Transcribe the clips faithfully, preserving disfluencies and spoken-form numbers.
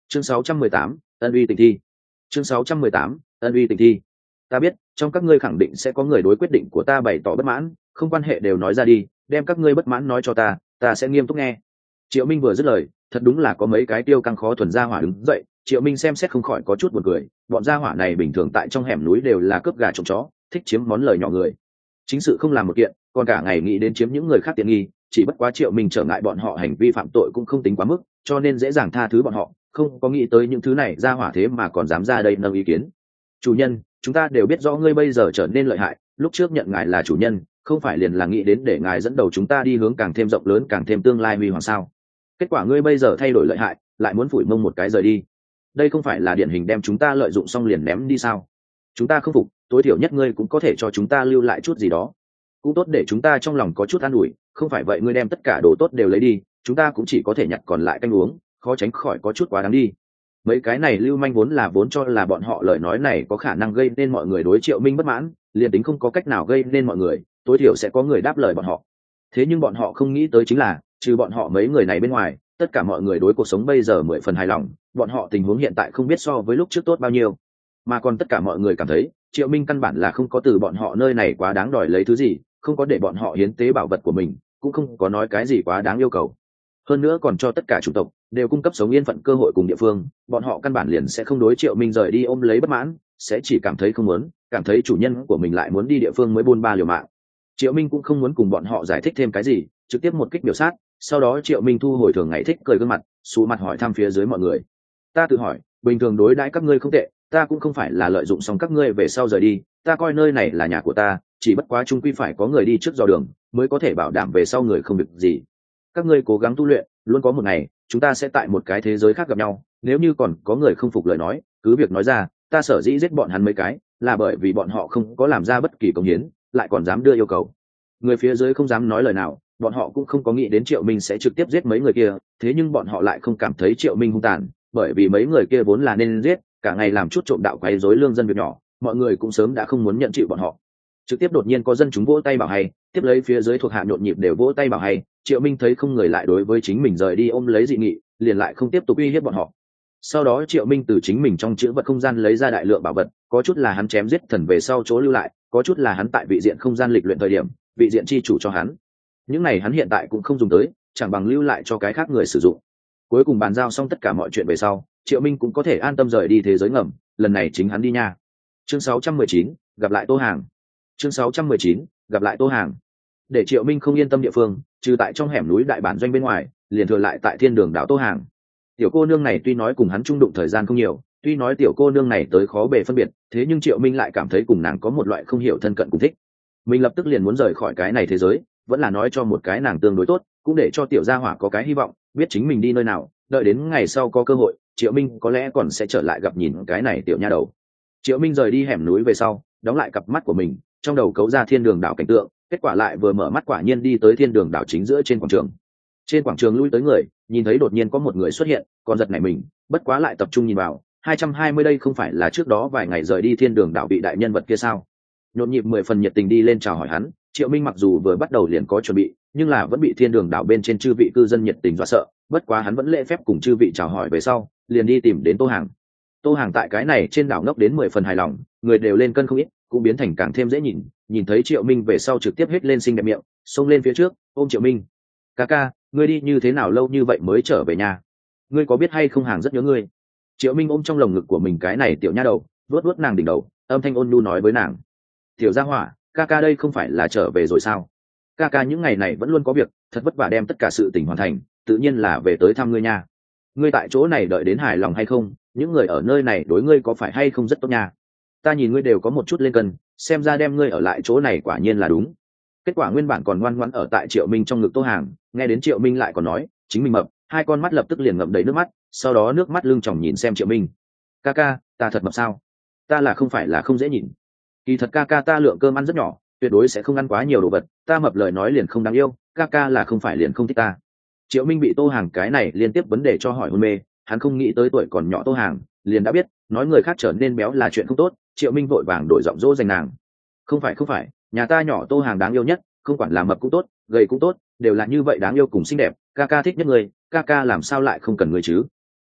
chương sáu trăm mười tám, ân uy tình thi. chương sáu trăm mười tám, ân uy tình thi. Ta biết trong các ngươi khẳng định sẽ có người đối quyết định của ta bày tỏ bất mãn, không quan hệ đều nói ra đi, đem các ngươi bất mãn nói cho ta, ta sẽ nghiêm túc nghe. Triệu Minh vừa dứt lời, thật đúng là có mấy cái tiêu căng khó thuần gia hỏa đứng dậy. Triệu Minh xem xét không khỏi có chút buồn cười, bọn gia hỏa này bình thường tại trong hẻm núi đều là cướp gà trộm chó, thích chiếm món lời nhỏ người, chính sự không làm một kiện, còn cả ngày nghĩ đến chiếm những người khác tiện nghi. Chỉ bất quá Triệu Minh trở ngại bọn họ hành vi phạm tội cũng không tính quá mức, cho nên dễ dàng tha thứ bọn họ, không có nghĩ tới những thứ này gia hỏa thế mà còn dám ra đây nâng ý kiến. Chủ nhân, chúng ta đều biết rõ ngươi bây giờ trở nên lợi hại, lúc trước nhận ngài là chủ nhân không phải liền là nghĩ đến để ngài dẫn đầu chúng ta đi hướng càng thêm rộng lớn càng thêm tương lai huy hoàng sao? Kết quả ngươi bây giờ thay đổi lợi hại, lại muốn phủi mông một cái rời đi, đây không phải là điển hình đem chúng ta lợi dụng xong liền ném đi sao? Chúng ta không phục, tối thiểu nhất ngươi cũng có thể cho chúng ta lưu lại chút gì đó, cũng tốt để chúng ta trong lòng có chút an ủi. Không phải vậy ngươi đem tất cả đồ tốt đều lấy đi, chúng ta cũng chỉ có thể nhặt còn lại canh uống, khó tránh khỏi có chút quá đáng đi. Mấy cái này lưu manh vốn là vốn cho là bọn họ lời nói này có khả năng gây nên mọi người đối Triệu Minh bất mãn, liền tính không có cách nào gây nên mọi người, tối thiểu sẽ có người đáp lời bọn họ. Thế nhưng bọn họ không nghĩ tới chính là, trừ bọn họ mấy người này bên ngoài, tất cả mọi người đối cuộc sống bây giờ mười phần hài lòng, bọn họ tình huống hiện tại không biết so với lúc trước tốt bao nhiêu, mà còn tất cả mọi người cảm thấy Triệu Minh căn bản là không có từ bọn họ nơi này quá đáng đòi lấy thứ gì, không có để bọn họ hiến tế bảo vật của mình, cũng không có nói cái gì quá đáng yêu cầu. Hơn nữa còn cho tất cả chủng tộc đều cung cấp sống yên phận cơ hội cùng địa phương, bọn họ căn bản liền sẽ không đối Triệu Minh rời đi ôm lấy bất mãn, sẽ chỉ cảm thấy không muốn, cảm thấy chủ nhân của mình lại muốn đi địa phương mới buôn ba liều mạng. Triệu Minh cũng không muốn cùng bọn họ giải thích thêm cái gì, trực tiếp một kích biểu sát. Sau đó Triệu Minh thu hồi thường ngày thích cười gương mặt, xù mặt hỏi thăm phía dưới mọi người. Ta tự hỏi, bình thường đối đãi các ngươi không tệ, ta cũng không phải là lợi dụng xong các ngươi về sau rời đi, ta coi nơi này là nhà của ta, chỉ bất quá chung quy phải có người đi trước dò đường, mới có thể bảo đảm về sau người không việc gì. Các ngươi cố gắng tu luyện, luôn có một ngày chúng ta sẽ tại một cái thế giới khác gặp nhau, nếu như còn có người không phục lời nói, cứ việc nói ra, ta sở dĩ giết bọn hắn mấy cái, là bởi vì bọn họ không có làm ra bất kỳ công hiến, lại còn dám đưa yêu cầu. Người phía dưới không dám nói lời nào, bọn họ cũng không có nghĩ đến Triệu Minh sẽ trực tiếp giết mấy người kia, thế nhưng bọn họ lại không cảm thấy Triệu Minh hung tàn, bởi vì mấy người kia vốn là nên giết, cả ngày làm chút trộm đạo quấy rối lương dân việc nhỏ, mọi người cũng sớm đã không muốn nhận chịu bọn họ. Trực tiếp đột nhiên có dân chúng vỗ tay bảo hay, tiếp lấy phía dưới thuộc hạ nhộn nhịp đều vỗ tay bảo hay. Triệu Minh thấy không người lại đối với chính mình rời đi ôm lấy dị nghị, liền lại không tiếp tục uy hiếp bọn họ. Sau đó Triệu Minh từ chính mình trong chữ vật không gian lấy ra đại lượng bảo vật, có chút là hắn chém giết thần về sau chỗ lưu lại, có chút là hắn tại vị diện không gian lịch luyện thời điểm vị diện chi chủ cho hắn. Những này hắn hiện tại cũng không dùng tới, chẳng bằng lưu lại cho cái khác người sử dụng. Cuối cùng bàn giao xong tất cả mọi chuyện về sau, Triệu Minh cũng có thể an tâm rời đi thế giới ngầm, lần này chính hắn đi nha. Chương sáu trăm mười chín, gặp lại Tô Hàng. Chương sáu trăm mười chín, gặp lại Tô Hàng. Để Triệu Minh không yên tâm địa phương, trừ tại trong hẻm núi đại bản doanh bên ngoài, liền thừa lại tại thiên đường đảo Tô Hàng. Tiểu cô nương này tuy nói cùng hắn chung đụng thời gian không nhiều, tuy nói tiểu cô nương này tới khó bề phân biệt, thế nhưng Triệu Minh lại cảm thấy cùng nàng có một loại không hiểu thân cận cùng thích. Mình lập tức liền muốn rời khỏi cái này thế giới, vẫn là nói cho một cái nàng tương đối tốt, cũng để cho tiểu gia hỏa có cái hy vọng, biết chính mình đi nơi nào, đợi đến ngày sau có cơ hội, Triệu Minh có lẽ còn sẽ trở lại gặp nhìn cái này tiểu nha đầu. Triệu Minh rời đi hẻm núi về sau, đóng lại cặp mắt của mình, trong đầu cấu ra thiên đường đảo cảnh tượng, kết quả lại vừa mở mắt quả nhiên đi tới thiên đường đảo chính giữa trên quảng trường. Trên quảng trường lui tới người, nhìn thấy đột nhiên có một người xuất hiện, còn giật nảy mình, bất quá lại tập trung nhìn vào, hai trăm hai mươi đây không phải là trước đó vài ngày rời đi thiên đường đảo bị đại nhân vật kia sao? Nhộn nhịp mười phần nhiệt tình đi lên chào hỏi hắn. Triệu Minh mặc dù vừa bắt đầu liền có chuẩn bị, nhưng là vẫn bị thiên đường đảo bên trên chư vị cư dân nhiệt tình dọa sợ, bất quá hắn vẫn lễ phép cùng chư vị chào hỏi về sau, liền đi tìm đến Tô Hàng. Tô Hàng tại cái này trên đảo ngốc đến mười phần hài lòng, người đều lên cân không ít, cũng biến thành càng thêm dễ nhìn, nhìn thấy Triệu Minh về sau trực tiếp hết lên xinh đẹp miệng, xông lên phía trước, ôm Triệu Minh. "Ca ca, ngươi đi như thế nào lâu như vậy mới trở về nhà? Ngươi có biết hay không Hàng rất nhớ ngươi." Triệu Minh ôm trong lồng ngực của mình cái này tiểu nha đầu, vuốt vuốt nàng đỉnh đầu, âm thanh ôn nhu nói với nàng: "Tiểu gia hỏa, ca ca đây không phải là trở về rồi sao? Ca ca những ngày này vẫn luôn có việc, thật vất vả đem tất cả sự tình hoàn thành, tự nhiên là về tới thăm ngươi nha. Ngươi tại chỗ này đợi đến hài lòng hay không? Những người ở nơi này đối ngươi có phải hay không rất tốt nha? Ta nhìn ngươi đều có một chút lên cân, xem ra đem ngươi ở lại chỗ này quả nhiên là đúng." Kết quả nguyên bản còn ngoan ngoãn ở tại Triệu Minh trong ngực Tô Hàng, nghe đến Triệu Minh lại còn nói chính mình mập, hai con mắt lập tức liền ngậm đầy nước mắt, sau đó nước mắt lưng tròng nhìn xem Triệu Minh. "Ca ca, ta thật mập sao? Ta là không phải là không dễ nhìn. Kỳ thật ca ca ta lượng cơm ăn rất nhỏ, tuyệt đối sẽ không ăn quá nhiều đồ vật, ta mập lời nói liền không đáng yêu, ca ca là không phải liền không thích ta." Triệu Minh bị Tô Hàng cái này liên tiếp vấn đề cho hỏi hôn mê, hắn không nghĩ tới tuổi còn nhỏ Tô Hàng liền đã biết nói người khác trở nên béo là chuyện không tốt. Triệu Minh vội vàng đổi giọng dỗ dành nàng: "Không phải không phải, nhà ta nhỏ Tô Hàng đáng yêu nhất, không quản là mập cũng tốt, gầy cũng tốt, đều là như vậy đáng yêu cùng xinh đẹp, ca ca thích nhất người, ca ca làm sao lại không cần người chứ?"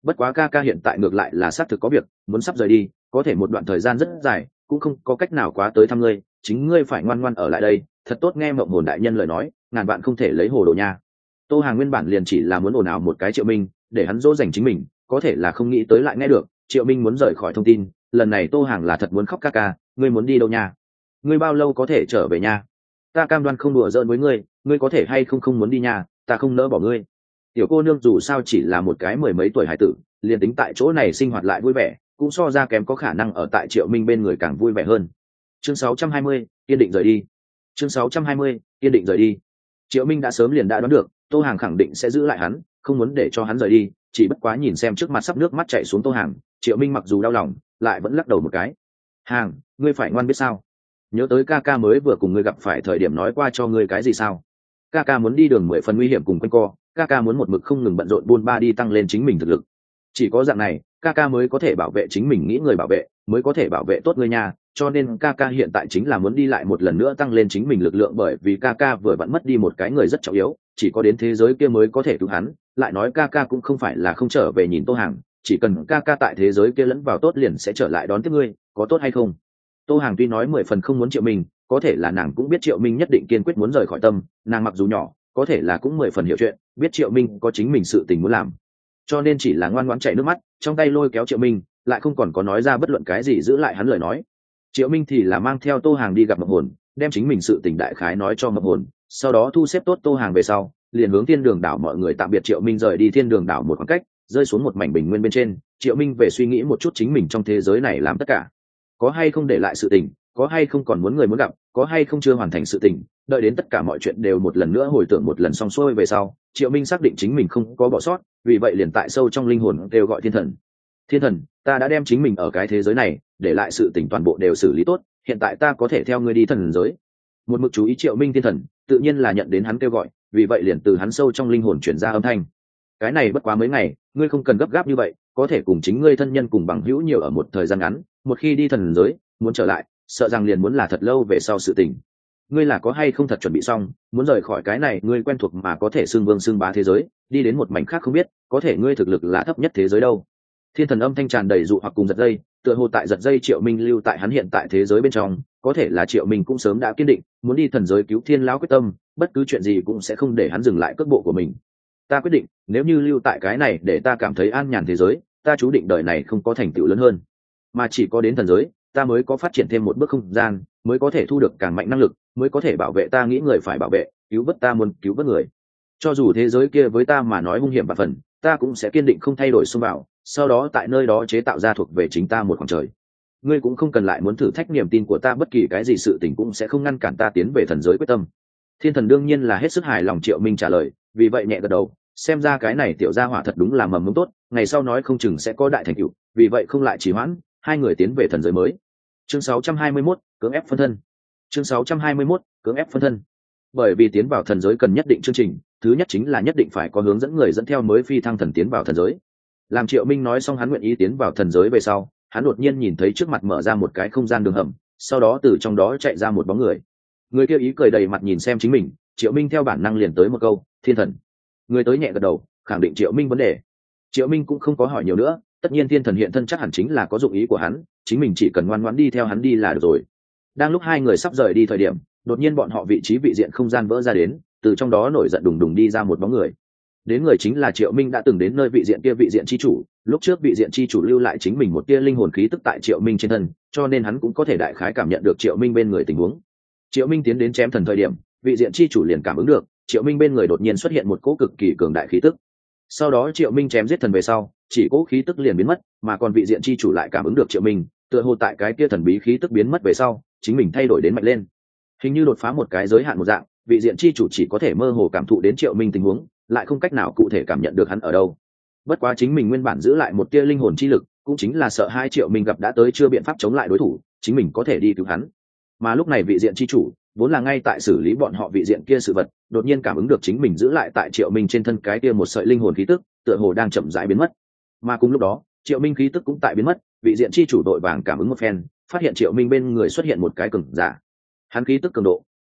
bất quá ca ca hiện tại ngược lại là xác thực có việc muốn sắp rời đi, có thể một đoạn thời gian rất dài cũng không có cách nào quá tới thăm ngươi, chính ngươi phải ngoan ngoan ở lại đây, thật tốt nghe mộng hồn đại nhân lời nói, ngàn vạn không thể lấy hồ đồ nha. Tô Hàng nguyên bản liền chỉ là muốn ồn ào một cái Triệu Minh để hắn dỗ dành chính mình, có thể là không nghĩ tới lại nghe được Triệu Minh muốn rời khỏi thông tin. Lần này Tô Hàng là thật muốn khóc. Ca ca, ngươi muốn đi đâu nha? Ngươi bao lâu có thể trở về nha? Ta cam đoan không đùa giỡn với ngươi, ngươi có thể hay không không muốn đi nha, ta không nỡ bỏ ngươi. Tiểu cô nương dù sao chỉ là một cái mười mấy tuổi hải tử, liền tính tại chỗ này sinh hoạt lại vui vẻ, cũng so ra kém có khả năng ở tại Triệu Minh bên người càng vui vẻ hơn. Chương sáu trăm hai mươi, kiên định rời đi. Chương sáu trăm hai mươi, kiên định rời đi. Triệu Minh đã sớm liền đã đoán được Tô Hàng khẳng định sẽ giữ lại hắn, không muốn để cho hắn rời đi, chỉ bất quá nhìn xem trước mặt sắp nước mắt chảy xuống Tô Hàng, Triệu Minh mặc dù đau lòng lại vẫn lắc đầu một cái. Hàng, ngươi phải ngoan biết sao? Nhớ tới ca ca mới vừa cùng ngươi gặp phải thời điểm nói qua cho ngươi cái gì sao? Ca ca muốn đi đường mười phần nguy hiểm cùng quanh co, ca ca muốn một mực không ngừng bận rộn buôn ba đi tăng lên chính mình thực lực, chỉ có dạng này ca ca mới có thể bảo vệ chính mình nghĩ người bảo vệ, mới có thể bảo vệ tốt ngươi nha. Cho nên ca ca hiện tại chính là muốn đi lại một lần nữa tăng lên chính mình lực lượng, bởi vì ca ca vừa vặn mất đi một cái người rất trọng yếu, chỉ có đến thế giới kia mới có thể cứu hắn. Lại nói ca ca cũng không phải là không trở về nhìn Tô Hàng, chỉ cần ca ca tại thế giới kia lẫn vào tốt liền sẽ trở lại đón tiếp ngươi, có tốt hay không? Tô Hàng tuy nói mười phần không muốn Triệu Minh, có thể là nàng cũng biết Triệu Minh nhất định kiên quyết muốn rời khỏi tâm, nàng mặc dù nhỏ có thể là cũng mười phần hiểu chuyện, biết Triệu Minh có chính mình sự tình muốn làm, cho nên chỉ là ngoan ngoãn chảy nước mắt trong tay lôi kéo Triệu Minh, lại không còn có nói ra bất luận cái gì giữ lại hắn lời nói. Triệu Minh thì là mang theo Tô Hàng đi gặp Mộng Hồn, đem chính mình sự tình đại khái nói cho Mộng Hồn, sau đó thu xếp tốt Tô Hàng về sau, liền hướng Thiên Đường đảo mọi người tạm biệt. Triệu Minh rời đi Thiên Đường đảo một khoảng cách, rơi xuống một mảnh bình nguyên bên trên. Triệu Minh về suy nghĩ một chút chính mình trong thế giới này làm tất cả, có hay không để lại sự tình, có hay không còn muốn người muốn gặp, có hay không chưa hoàn thành sự tình. Đợi đến tất cả mọi chuyện đều một lần nữa hồi tưởng một lần xong xuôi về sau, Triệu Minh xác định chính mình không có bỏ sót, vì vậy liền tại sâu trong linh hồn kêu gọi Thiên Thần. Thiên Thần, ta đã đem chính mình ở cái thế giới này để lại sự tình toàn bộ đều xử lý tốt, hiện tại ta có thể theo ngươi đi thần giới. Một mực chú ý Triệu Minh Thiên Thần tự nhiên là nhận đến hắn kêu gọi, vì vậy liền từ hắn sâu trong linh hồn chuyển ra âm thanh. Cái này bất quá mấy ngày, ngươi không cần gấp gáp như vậy, có thể cùng chính ngươi thân nhân cùng bằng hữu nhiều ở một thời gian ngắn, một khi đi thần giới muốn trở lại sợ rằng liền muốn là thật lâu về sau sự tình. Ngươi là có hay không thật chuẩn bị xong muốn rời khỏi cái này ngươi quen thuộc mà có thể xưng vương xưng bá thế giới, đi đến một mảnh khác không biết, có thể ngươi thực lực là thấp nhất thế giới đâu? Thiên Thần âm thanh tràn đầy dụ hoặc cùng giật dây, tựa hồ tại giật dây Triệu Minh lưu tại hắn hiện tại thế giới bên trong, có thể là Triệu Minh cũng sớm đã kiên định muốn đi thần giới cứu Thiên lão quyết tâm, bất cứ chuyện gì cũng sẽ không để hắn dừng lại cước bộ của mình. Ta quyết định, nếu như lưu tại cái này để ta cảm thấy an nhàn thế giới, ta chú định đời này không có thành tựu lớn hơn, mà chỉ có đến thần giới ta mới có phát triển thêm một bước không gian, mới có thể thu được càng mạnh năng lực, mới có thể bảo vệ ta nghĩ người phải bảo vệ, cứu vớt ta muốn cứu vớt người. Cho dù thế giới kia với ta mà nói hung hiểm và phần, ta cũng sẽ kiên định không thay đổi xông vào, sau đó tại nơi đó chế tạo ra thuộc về chính ta một khoảng trời. Ngươi cũng không cần lại muốn thử thách niềm tin của ta, bất kỳ cái gì sự tình cũng sẽ không ngăn cản ta tiến về thần giới quyết tâm. Thiên Thần đương nhiên là hết sức hài lòng Triệu Minh trả lời, vì vậy nhẹ gật đầu, xem ra cái này tiểu gia hỏa thật đúng là mầm mống tốt, ngày sau nói không chừng sẽ có đại thành tựu, vì vậy không lại trì hoãn, hai người tiến về thần giới mới. Chương sáu trăm hai mươi mốt, cưỡng ép phân thân. Chương sáu trăm hai mươi mốt, cưỡng ép phân thân. Bởi vì tiến vào thần giới cần nhất định chương trình, thứ nhất chính là nhất định phải có hướng dẫn người dẫn theo mới phi thăng thần tiến vào thần giới. Làm Triệu Minh nói xong hắn nguyện ý tiến vào thần giới về sau, hắn đột nhiên nhìn thấy trước mặt mở ra một cái không gian đường hầm, sau đó từ trong đó chạy ra một bóng người. Người kia ý cười đầy mặt nhìn xem chính mình, Triệu Minh theo bản năng liền tới một câu, Thiên Thần. Người tới nhẹ gật đầu, khẳng định Triệu Minh vấn đề. Triệu Minh cũng không có hỏi nhiều nữa, tất nhiên Thiên Thần hiện thân chắc hẳn chính là có dụng ý của hắn, chính mình chỉ cần ngoan ngoãn đi theo hắn đi là được rồi. Đang lúc hai người sắp rời đi thời điểm, đột nhiên bọn họ vị trí vị diện không gian vỡ ra đến, từ trong đó nổi giận đùng đùng đi ra một bóng người. Đến người chính là Triệu Minh đã từng đến nơi vị diện kia vị diện chi chủ, lúc trước vị diện chi chủ lưu lại chính mình một tia linh hồn khí tức tại Triệu Minh trên thân, cho nên hắn cũng có thể đại khái cảm nhận được Triệu Minh bên người tình huống. Triệu Minh tiến đến chém thần thời điểm, vị diện chi chủ liền cảm ứng được Triệu Minh bên người đột nhiên xuất hiện một cỗ cực kỳ cường đại khí tức. Sau đó Triệu Minh chém giết thần về sau, chỉ cỗ khí tức liền biến mất, mà còn vị diện chi chủ lại cảm ứng được Triệu Minh, tựa hồ tại cái kia thần bí khí tức biến mất về sau, chính mình thay đổi đến mạnh lên, hình như đột phá một cái giới hạn một dạng. Vị diện chi chủ chỉ có thể mơ hồ cảm thụ đến Triệu Minh tình huống, lại không cách nào cụ thể cảm nhận được hắn ở đâu. Bất quá chính mình nguyên bản giữ lại một tia linh hồn chi lực, cũng chính là sợ hai Triệu Minh gặp đã tới chưa biện pháp chống lại đối thủ, chính mình có thể đi cứu hắn. Mà lúc này vị diện chi chủ vốn là ngay tại xử lý bọn họ vị diện kia sự vật, đột nhiên cảm ứng được chính mình giữ lại tại Triệu Minh trên thân cái kia một sợi linh hồn khí tức, tựa hồ đang chậm rãi biến mất. Mà cùng lúc đó, Triệu Minh khí tức cũng tại biến mất, vị diện chi chủ đội vàng cảm ứng một phen, phát hiện Triệu Minh bên người xuất hiện một cái cường giả. Hắn khí tức cường độ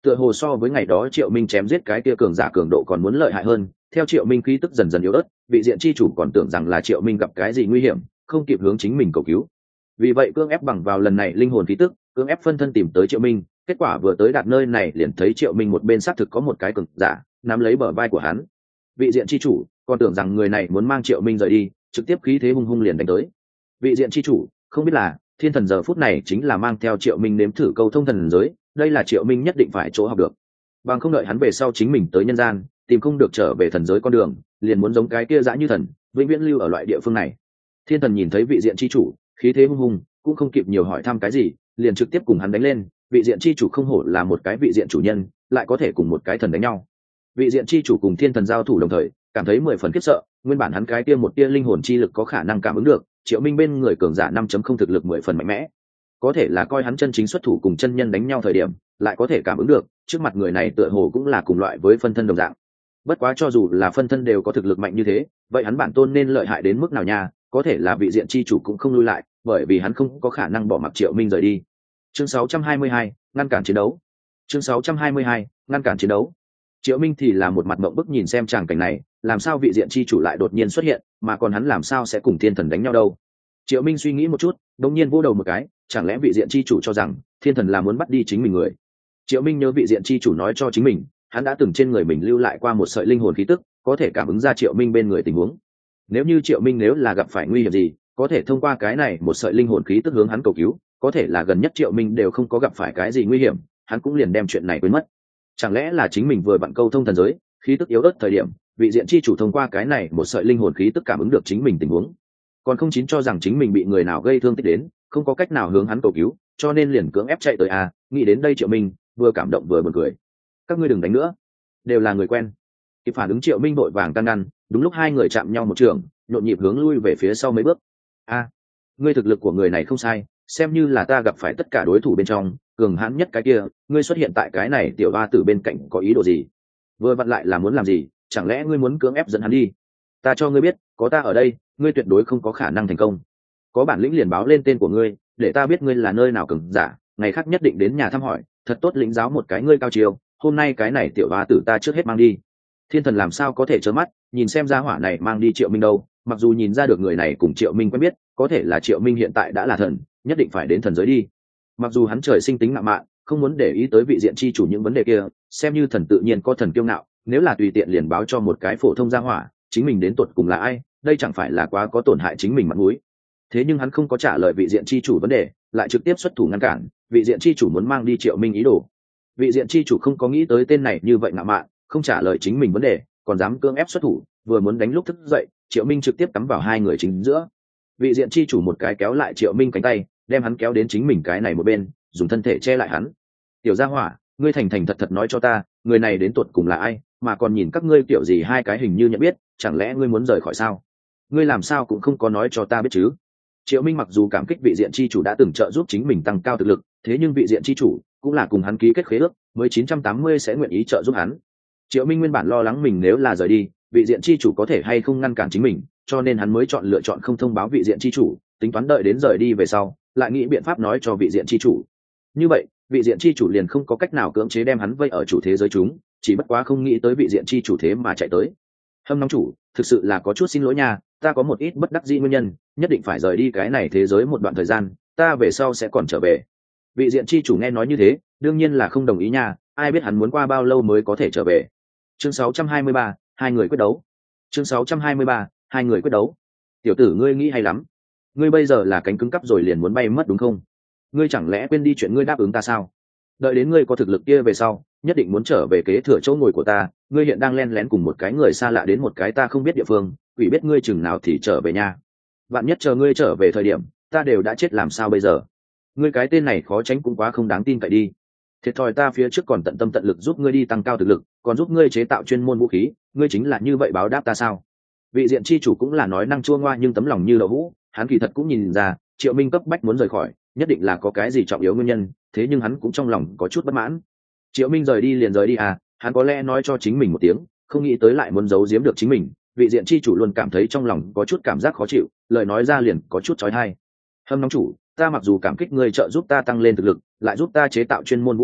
tựa hồ so với ngày đó Triệu Minh chém giết cái kia cường giả cường độ còn muốn lợi hại hơn. Theo Triệu Minh khí tức dần dần yếu ớt, vị diện chi chủ còn tưởng rằng là Triệu Minh gặp cái gì nguy hiểm, không kịp hướng chính mình cầu cứu. Vì vậy cưỡng ép bằng vào lần này linh hồn khí tức, cưỡng ép phân thân tìm tới Triệu Minh. Kết quả vừa tới đạt nơi này liền thấy Triệu Minh một bên xác thực có một cái cường giả nắm lấy bờ vai của hắn. Vị diện chi chủ còn tưởng rằng người này muốn mang Triệu Minh rời đi, trực tiếp khí thế hung hung liền đánh tới. Vị diện chi chủ không biết là thiên thần giờ phút này chính là mang theo Triệu Minh nếm thử câu thông thần giới, đây là Triệu Minh nhất định phải chỗ học được, bằng không đợi hắn về sau chính mình tới nhân gian tìm không được trở về thần giới con đường, liền muốn giống cái kia dã như thần vĩnh viễn lưu ở loại địa phương này. Thiên thần nhìn thấy vị diện chi chủ khí thế hung hùng, cũng không kịp nhiều hỏi thăm cái gì, liền trực tiếp cùng hắn đánh lên. Vị diện chi chủ không hổ là một cái vị diện chủ nhân, lại có thể cùng một cái thần đánh nhau. Vị diện chi chủ cùng thiên thần giao thủ đồng thời, cảm thấy mười phần khiếp sợ. Nguyên bản hắn cái kia một tia linh hồn chi lực có khả năng cảm ứng được Triệu Minh bên người cường giả năm chấm không thực lực mười phần mạnh mẽ, có thể là coi hắn chân chính xuất thủ cùng chân nhân đánh nhau thời điểm, lại có thể cảm ứng được trước mặt người này tựa hồ cũng là cùng loại với phân thân đồng dạng. Bất quá cho dù là phân thân đều có thực lực mạnh như thế, vậy hắn bản tôn nên lợi hại đến mức nào nha? Có thể là vị diện chi chủ cũng không lui lại, bởi vì hắn không có khả năng bỏ mặc Triệu Minh rời đi. Chương sáu trăm hai mươi hai, ngăn cản chiến đấu. Chương sáu trăm hai mươi hai, ngăn cản chiến đấu. Triệu Minh thì là một mặt mộng bức nhìn xem tràng cảnh này, làm sao vị diện chi chủ lại đột nhiên xuất hiện, mà còn hắn làm sao sẽ cùng thiên thần đánh nhau đâu? Triệu Minh suy nghĩ một chút, đống nhiên vô đầu một cái, chẳng lẽ vị diện chi chủ cho rằng thiên thần là muốn bắt đi chính mình người? Triệu Minh nhớ vị diện chi chủ nói cho chính mình, hắn đã từng trên người mình lưu lại qua một sợi linh hồn khí tức, có thể cảm ứng ra Triệu Minh bên người tình huống. Nếu như Triệu Minh nếu là gặp phải nguy hiểm gì, có thể thông qua cái này một sợi linh hồn khí tức hướng hắn cầu cứu, có thể là gần nhất Triệu Minh đều không có gặp phải cái gì nguy hiểm, hắn cũng liền đem chuyện này quên mất. Chẳng lẽ là chính mình vừa bận câu thông thần giới, khí tức yếu ớt thời điểm, vị diện chi chủ thông qua cái này một sợi linh hồn khí tức cảm ứng được chính mình tình huống, còn không chính cho rằng chính mình bị người nào gây thương tích đến, không có cách nào hướng hắn cầu cứu, cho nên liền cưỡng ép chạy tới à? Nghĩ đến đây Triệu Minh vừa cảm động vừa buồn cười. Các ngươi đừng đánh nữa, đều là người quen. Kịp phản ứng Triệu Minh vội vàng can ngăn, đúng lúc hai người chạm nhau một trường, nhộn nhịp hướng lui về phía sau mấy bước. A, à, ngươi thực lực của người này không sai, xem như là ta gặp phải tất cả đối thủ bên trong cường hãn nhất cái kia. Ngươi xuất hiện tại cái này tiểu ba tử bên cạnh có ý đồ gì? Vừa vặn lại là muốn làm gì? Chẳng lẽ ngươi muốn cưỡng ép dẫn hắn đi? Ta cho ngươi biết, có ta ở đây, ngươi tuyệt đối không có khả năng thành công. Có bản lĩnh liền báo lên tên của ngươi, để ta biết ngươi là nơi nào cường giả, ngày khác nhất định đến nhà thăm hỏi, thật tốt lĩnh giáo một cái ngươi cao chiều. Hôm nay cái này tiểu ba tử ta trước hết mang đi. Thiên thần làm sao có thể trơ mắt nhìn xem gia hỏa này mang đi Triệu Minh đâu? Mặc dù nhìn ra được người này cùng Triệu Minh quen biết, có thể là Triệu Minh hiện tại đã là thần, nhất định phải đến thần giới đi. Mặc dù hắn trời sinh tính ngạo mạn, không muốn để ý tới vị diện chi chủ những vấn đề kia, xem như thần tự nhiên có thần kiêu ngạo, nếu là tùy tiện liền báo cho một cái phổ thông gia hỏa chính mình đến tuột cùng là ai, đây chẳng phải là quá có tổn hại chính mình mặt mũi. Thế nhưng hắn không có trả lời vị diện chi chủ vấn đề, lại trực tiếp xuất thủ ngăn cản. Vị diện chi chủ muốn mang đi Triệu Minh ý đồ. Vị diện chi chủ không có nghĩ tới tên này như vậy ngạo mạn, không trả lời chính mình vấn đề, còn dám cưỡng ép xuất thủ, vừa muốn đánh lúc thức dậy, Triệu Minh trực tiếp cắm vào hai người chính giữa. Vị diện chi chủ một cái kéo lại Triệu Minh cánh tay, đem hắn kéo đến chính mình cái này một bên, dùng thân thể che lại hắn. Tiểu gia hỏa, ngươi thành thành thật thật nói cho ta, người này đến tuột cùng là ai, mà còn nhìn các ngươi kiểu gì hai cái hình như nhận biết, chẳng lẽ ngươi muốn rời khỏi sao? Ngươi làm sao cũng không có nói cho ta biết chứ? Triệu Minh mặc dù cảm kích vị diện chi chủ đã từng trợ giúp chính mình tăng cao thực lực, thế nhưng vị diện chi chủ cũng là cùng hắn ký kết khế ước, mới chín trăm tám mươi sẽ nguyện ý trợ giúp hắn. Triệu Minh nguyên bản lo lắng mình nếu là rời đi, vị diện chi chủ có thể hay không ngăn cản chính mình, cho nên hắn mới chọn lựa chọn không thông báo vị diện chi chủ, tính toán đợi đến rời đi về sau, lại nghĩ biện pháp nói cho vị diện chi chủ. Như vậy, vị diện chi chủ liền không có cách nào cưỡng chế đem hắn vây ở chủ thế giới chúng, chỉ bất quá không nghĩ tới vị diện chi chủ thế mà chạy tới. Hâm nóng chủ, thực sự là có chút xin lỗi nha, ta có một ít bất đắc dĩ nguyên nhân, nhất định phải rời đi cái này thế giới một đoạn thời gian, ta về sau sẽ còn trở về. Vị diện chi chủ nghe nói như thế, đương nhiên là không đồng ý nha, ai biết hắn muốn qua bao lâu mới có thể trở về. Chương sáu trăm hai mươi ba, hai người quyết đấu. Chương sáu trăm hai mươi ba, hai người quyết đấu. Tiểu tử ngươi nghĩ hay lắm, ngươi bây giờ là cánh cứng cắp rồi liền muốn bay mất đúng không? Ngươi chẳng lẽ quên đi chuyện ngươi đáp ứng ta sao? Đợi đến ngươi có thực lực kia về sau, nhất định muốn trở về kế thừa chỗ ngồi của ta. Ngươi hiện đang len lén cùng một cái người xa lạ đến một cái ta không biết địa phương, quỷ biết ngươi chừng nào thì trở về nha. Bạn nhất chờ ngươi trở về thời điểm ta đều đã chết làm sao bây giờ? Ngươi cái tên này khó tránh cũng quá không đáng tin cậy đi. Thiệt thòi ta phía trước còn tận tâm tận lực giúp ngươi đi tăng cao thực lực, còn giúp ngươi chế tạo chuyên môn vũ khí, ngươi chính là như vậy báo đáp ta sao? Vị diện chi chủ cũng là nói năng chua ngoa nhưng tấm lòng như đậu hũ, hắn kỳ thật cũng nhìn ra Triệu Minh cấp bách muốn rời khỏi, nhất định là có cái gì trọng yếu nguyên nhân, thế nhưng hắn cũng trong lòng có chút bất mãn. Triệu Minh rời đi liền rời đi à, hắn có lẽ nói cho chính mình một tiếng, không nghĩ tới lại muốn giấu giếm được chính mình. Vị diện chi chủ luôn cảm thấy trong lòng có chút cảm giác khó chịu, lời nói ra liền có chút trói thai. Hâm nóng chủ, ta mặc dù cảm kích ngươi trợ giúp ta tăng lên thực lực, lại giúp ta chế tạo chuyên môn vũ khí,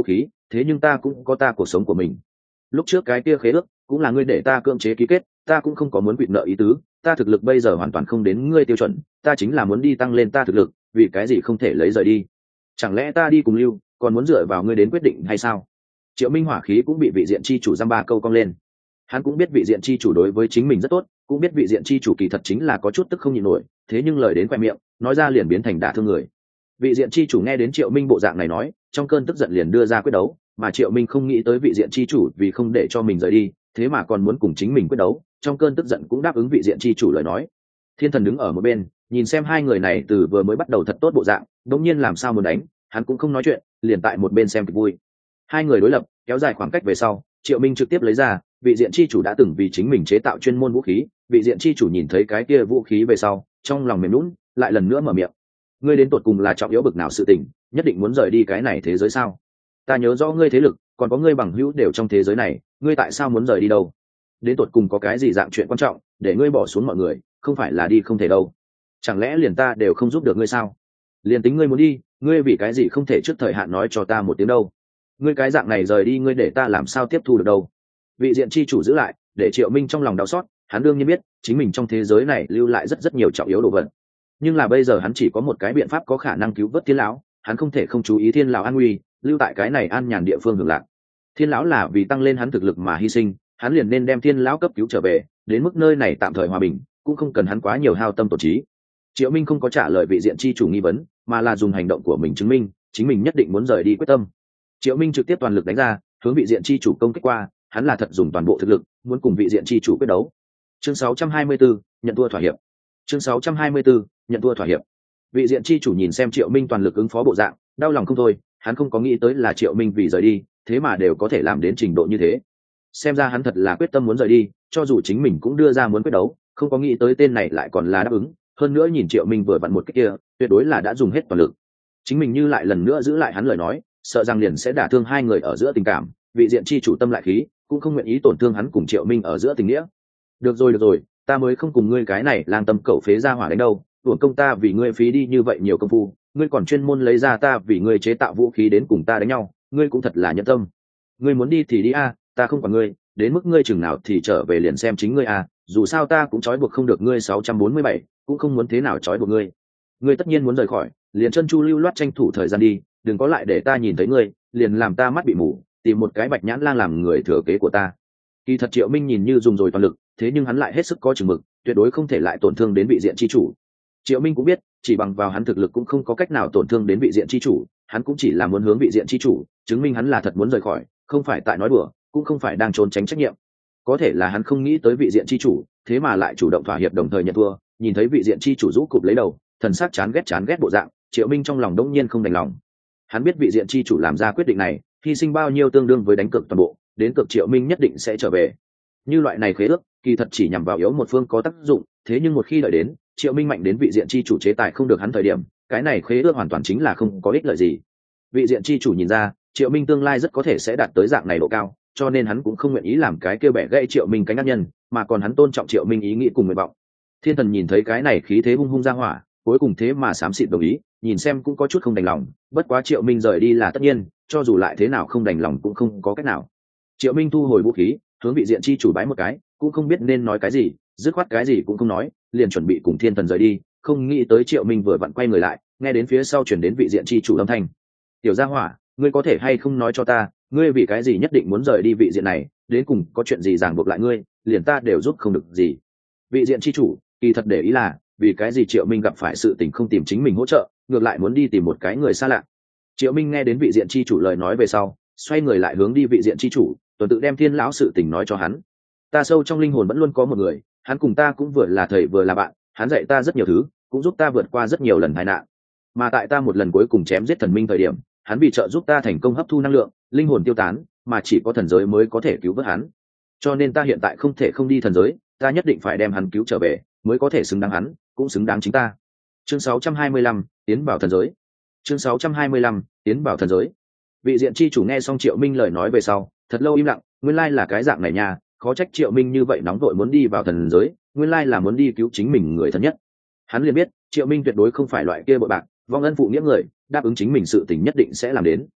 thế nhưng ta cũng có ta cuộc sống của mình. Lúc trước cái kia khế ước cũng là ngươi để ta cưỡng chế ký kết, ta cũng không có muốn quỵt nợ ý tứ, ta thực lực bây giờ hoàn toàn không đến ngươi tiêu chuẩn, ta chính là muốn đi tăng lên ta thực lực, vì cái gì không thể lấy rời đi? Chẳng lẽ ta đi cùng lưu còn muốn dựa vào ngươi đến quyết định hay sao? Triệu Minh hỏa khí cũng bị vị diện chi chủ giam ba câu cong lên. Hắn cũng biết vị diện chi chủ đối với chính mình rất tốt, cũng biết vị diện chi chủ kỳ thật chính là có chút tức không nhịn nổi, thế nhưng lời đến khoe miệng nói ra liền biến thành đả thương người. Vị diện chi chủ nghe đến Triệu Minh bộ dạng này nói, trong cơn tức giận liền đưa ra quyết đấu, mà Triệu Minh không nghĩ tới vị diện chi chủ vì không để cho mình rời đi, thế mà còn muốn cùng chính mình quyết đấu, trong cơn tức giận cũng đáp ứng vị diện chi chủ lời nói. Thiên Thần đứng ở một bên, nhìn xem hai người này từ vừa mới bắt đầu thật tốt bộ dạng, đống nhiên làm sao muốn đánh, hắn cũng không nói chuyện, liền tại một bên xem kịch vui. Hai người đối lập, kéo dài khoảng cách về sau, Triệu Minh trực tiếp lấy ra, vị diện chi chủ đã từng vì chính mình chế tạo chuyên môn vũ khí, vị diện chi chủ nhìn thấy cái kia vũ khí về sau, trong lòng mềm nhũn, lại lần nữa mở miệng. Ngươi đến tột cùng là trọng yếu bực nào sự tình, nhất định muốn rời đi cái này thế giới sao? Ta nhớ rõ ngươi thế lực, còn có ngươi bằng hữu đều trong thế giới này, ngươi tại sao muốn rời đi đâu? Đến tột cùng có cái gì dạng chuyện quan trọng, để ngươi bỏ xuống mọi người, không phải là đi không thể đâu? Chẳng lẽ liền ta đều không giúp được ngươi sao? Liền tính ngươi muốn đi, ngươi vì cái gì không thể trước thời hạn nói cho ta một tiếng đâu? Ngươi cái dạng này rời đi, ngươi để ta làm sao tiếp thu được đâu? Vị diện chi chủ giữ lại, để Triệu Minh trong lòng đau xót, hắn đương nhiên biết, chính mình trong thế giới này lưu lại rất rất nhiều trọng yếu đồ vật. Nhưng là bây giờ hắn chỉ có một cái biện pháp có khả năng cứu vớt Thiên lão, hắn không thể không chú ý Thiên lão an nguy, lưu tại cái này an nhàn địa phương hưởng lạc. Thiên lão là vì tăng lên hắn thực lực mà hy sinh, hắn liền nên đem Thiên lão cấp cứu trở về, đến mức nơi này tạm thời hòa bình, cũng không cần hắn quá nhiều hao tâm tổn trí. Triệu Minh không có trả lời vị diện chi chủ nghi vấn, mà là dùng hành động của mình chứng minh, chính mình nhất định muốn rời đi quyết tâm. Triệu Minh trực tiếp toàn lực đánh ra, hướng vị diện chi chủ công kích qua, hắn là thật dùng toàn bộ thực lực, muốn cùng vị diện chi chủ quyết đấu. Chương sáu trăm hai mươi tư, nhận thua thỏa hiệp. Chương sáu trăm hai mươi tư, nhận thua thỏa hiệp. Vị diện chi chủ nhìn xem Triệu Minh toàn lực ứng phó bộ dạng, đau lòng không thôi, hắn không có nghĩ tới là Triệu Minh vì rời đi, thế mà đều có thể làm đến trình độ như thế. Xem ra hắn thật là quyết tâm muốn rời đi, cho dù chính mình cũng đưa ra muốn quyết đấu, không có nghĩ tới tên này lại còn là đáp ứng, hơn nữa nhìn Triệu Minh vừa vặn một cái kia, tuyệt đối là đã dùng hết toàn lực. Chính mình như lại lần nữa giữ lại hắn lời nói, sợ rằng liền sẽ đả thương hai người ở giữa tình cảm, vị diện chi chủ tâm lại khí, cũng không nguyện ý tổn thương hắn cùng Triệu Minh ở giữa tình nghĩa. Được rồi được rồi, ta mới không cùng ngươi cái này lang tâm cẩu phế ra hỏa đánh đâu, uổng công ta vì ngươi phí đi như vậy nhiều công phu, ngươi còn chuyên môn lấy ra ta vì ngươi chế tạo vũ khí đến cùng ta đánh nhau, ngươi cũng thật là nhẫn tâm. Ngươi muốn đi thì đi a, ta không quản ngươi, đến mức ngươi chừng nào thì trở về liền xem chính ngươi a, dù sao ta cũng trói buộc không được ngươi sáu trăm bốn mươi bảy, cũng không muốn thế nào trói buộc ngươi. Ngươi tất nhiên muốn rời khỏi, liền chân chu lưu loát tranh thủ thời gian đi, đừng có lại để ta nhìn thấy ngươi, liền làm ta mắt bị mù, tìm một cái bạch nhãn lang làm người thừa kế của ta. Kỳ thật Triệu Minh nhìn như dùng rồi toàn lực, thế nhưng hắn lại hết sức có chừng mực, tuyệt đối không thể lại tổn thương đến vị diện chi chủ. Triệu Minh cũng biết, chỉ bằng vào hắn thực lực cũng không có cách nào tổn thương đến vị diện chi chủ, hắn cũng chỉ là muốn hướng vị diện chi chủ chứng minh hắn là thật muốn rời khỏi, không phải tại nói đùa, cũng không phải đang trốn tránh trách nhiệm. Có thể là hắn không nghĩ tới vị diện chi chủ, thế mà lại chủ động thỏa hiệp đồng thời nhận thua, nhìn thấy vị diện chi chủ rũ cụp lấy đầu, thần sắc chán ghét chán ghét bộ dạng, Triệu Minh trong lòng đống nhiên không đành lòng. Hắn biết vị diện chi chủ làm ra quyết định này, hy sinh bao nhiêu tương đương với đánh cược toàn bộ, đến cực Triệu Minh nhất định sẽ trở về. Như loại này khế ước, kỳ thật chỉ nhằm vào yếu một phương có tác dụng, thế nhưng một khi đợi đến Triệu Minh mạnh đến vị diện chi chủ chế tài không được hắn thời điểm, cái này khế ước hoàn toàn chính là không có ích lợi gì. Vị diện chi chủ nhìn ra, Triệu Minh tương lai rất có thể sẽ đạt tới dạng này độ cao, cho nên hắn cũng không nguyện ý làm cái kia bẻ gãy Triệu Minh cánh ác nhân, mà còn hắn tôn trọng Triệu Minh ý nghĩ cùng nguyện vọng. Thiên Thần nhìn thấy cái này khí thế hung hung ra hỏa, cuối cùng thế mà xám xịt đồng ý, nhìn xem cũng có chút không đành lòng, bất quá Triệu Minh rời đi là tất nhiên, cho dù lại thế nào không đành lòng cũng không có cách nào. Triệu Minh thu hồi vũ khí, hướng vị diện chi chủ bái một cái, cũng không biết nên nói cái gì, dứt khoát cái gì cũng không nói, liền chuẩn bị cùng Thiên Thần rời đi, không nghĩ tới Triệu Minh vừa vặn quay người lại, nghe đến phía sau chuyển đến vị diện chi chủ âm thanh. Tiểu gia hỏa, ngươi có thể hay không nói cho ta, ngươi vì cái gì nhất định muốn rời đi vị diện này, đến cùng có chuyện gì ràng buộc lại ngươi, liền ta đều giúp không được gì. Vị diện chi chủ kỳ thật để ý là vì cái gì Triệu Minh gặp phải sự tình không tìm chính mình hỗ trợ, ngược lại muốn đi tìm một cái người xa lạ. Triệu Minh nghe đến vị diện chi chủ lời nói về sau, xoay người lại hướng đi vị diện chi chủ, tuần tự đem Thiên lão sự tình nói cho hắn. Ta sâu trong linh hồn vẫn luôn có một người, hắn cùng ta cũng vừa là thầy vừa là bạn, hắn dạy ta rất nhiều thứ, cũng giúp ta vượt qua rất nhiều lần tai nạn. Mà tại ta một lần cuối cùng chém giết thần minh thời điểm, hắn vì trợ giúp ta thành công hấp thu năng lượng, linh hồn tiêu tán, mà chỉ có thần giới mới có thể cứu vớt hắn. Cho nên ta hiện tại không thể không đi thần giới, ta nhất định phải đem hắn cứu trở về, mới có thể xứng đáng hắn, cũng xứng đáng chính ta. Chương sáu trăm hai mươi lăm, tiến vào thần giới. Chương sáu trăm hai mươi lăm, tiến vào thần giới. Vị diện chi chủ nghe xong Triệu Minh lời nói về sau, thật lâu im lặng, nguyên lai là cái dạng này nha, khó trách Triệu Minh như vậy nóng vội muốn đi vào thần giới, nguyên lai là muốn đi cứu chính mình người thân nhất. Hắn liền biết, Triệu Minh tuyệt đối không phải loại kia bội bạc, vong ân phụ nghĩa người, đáp ứng chính mình sự tình nhất định sẽ làm đến.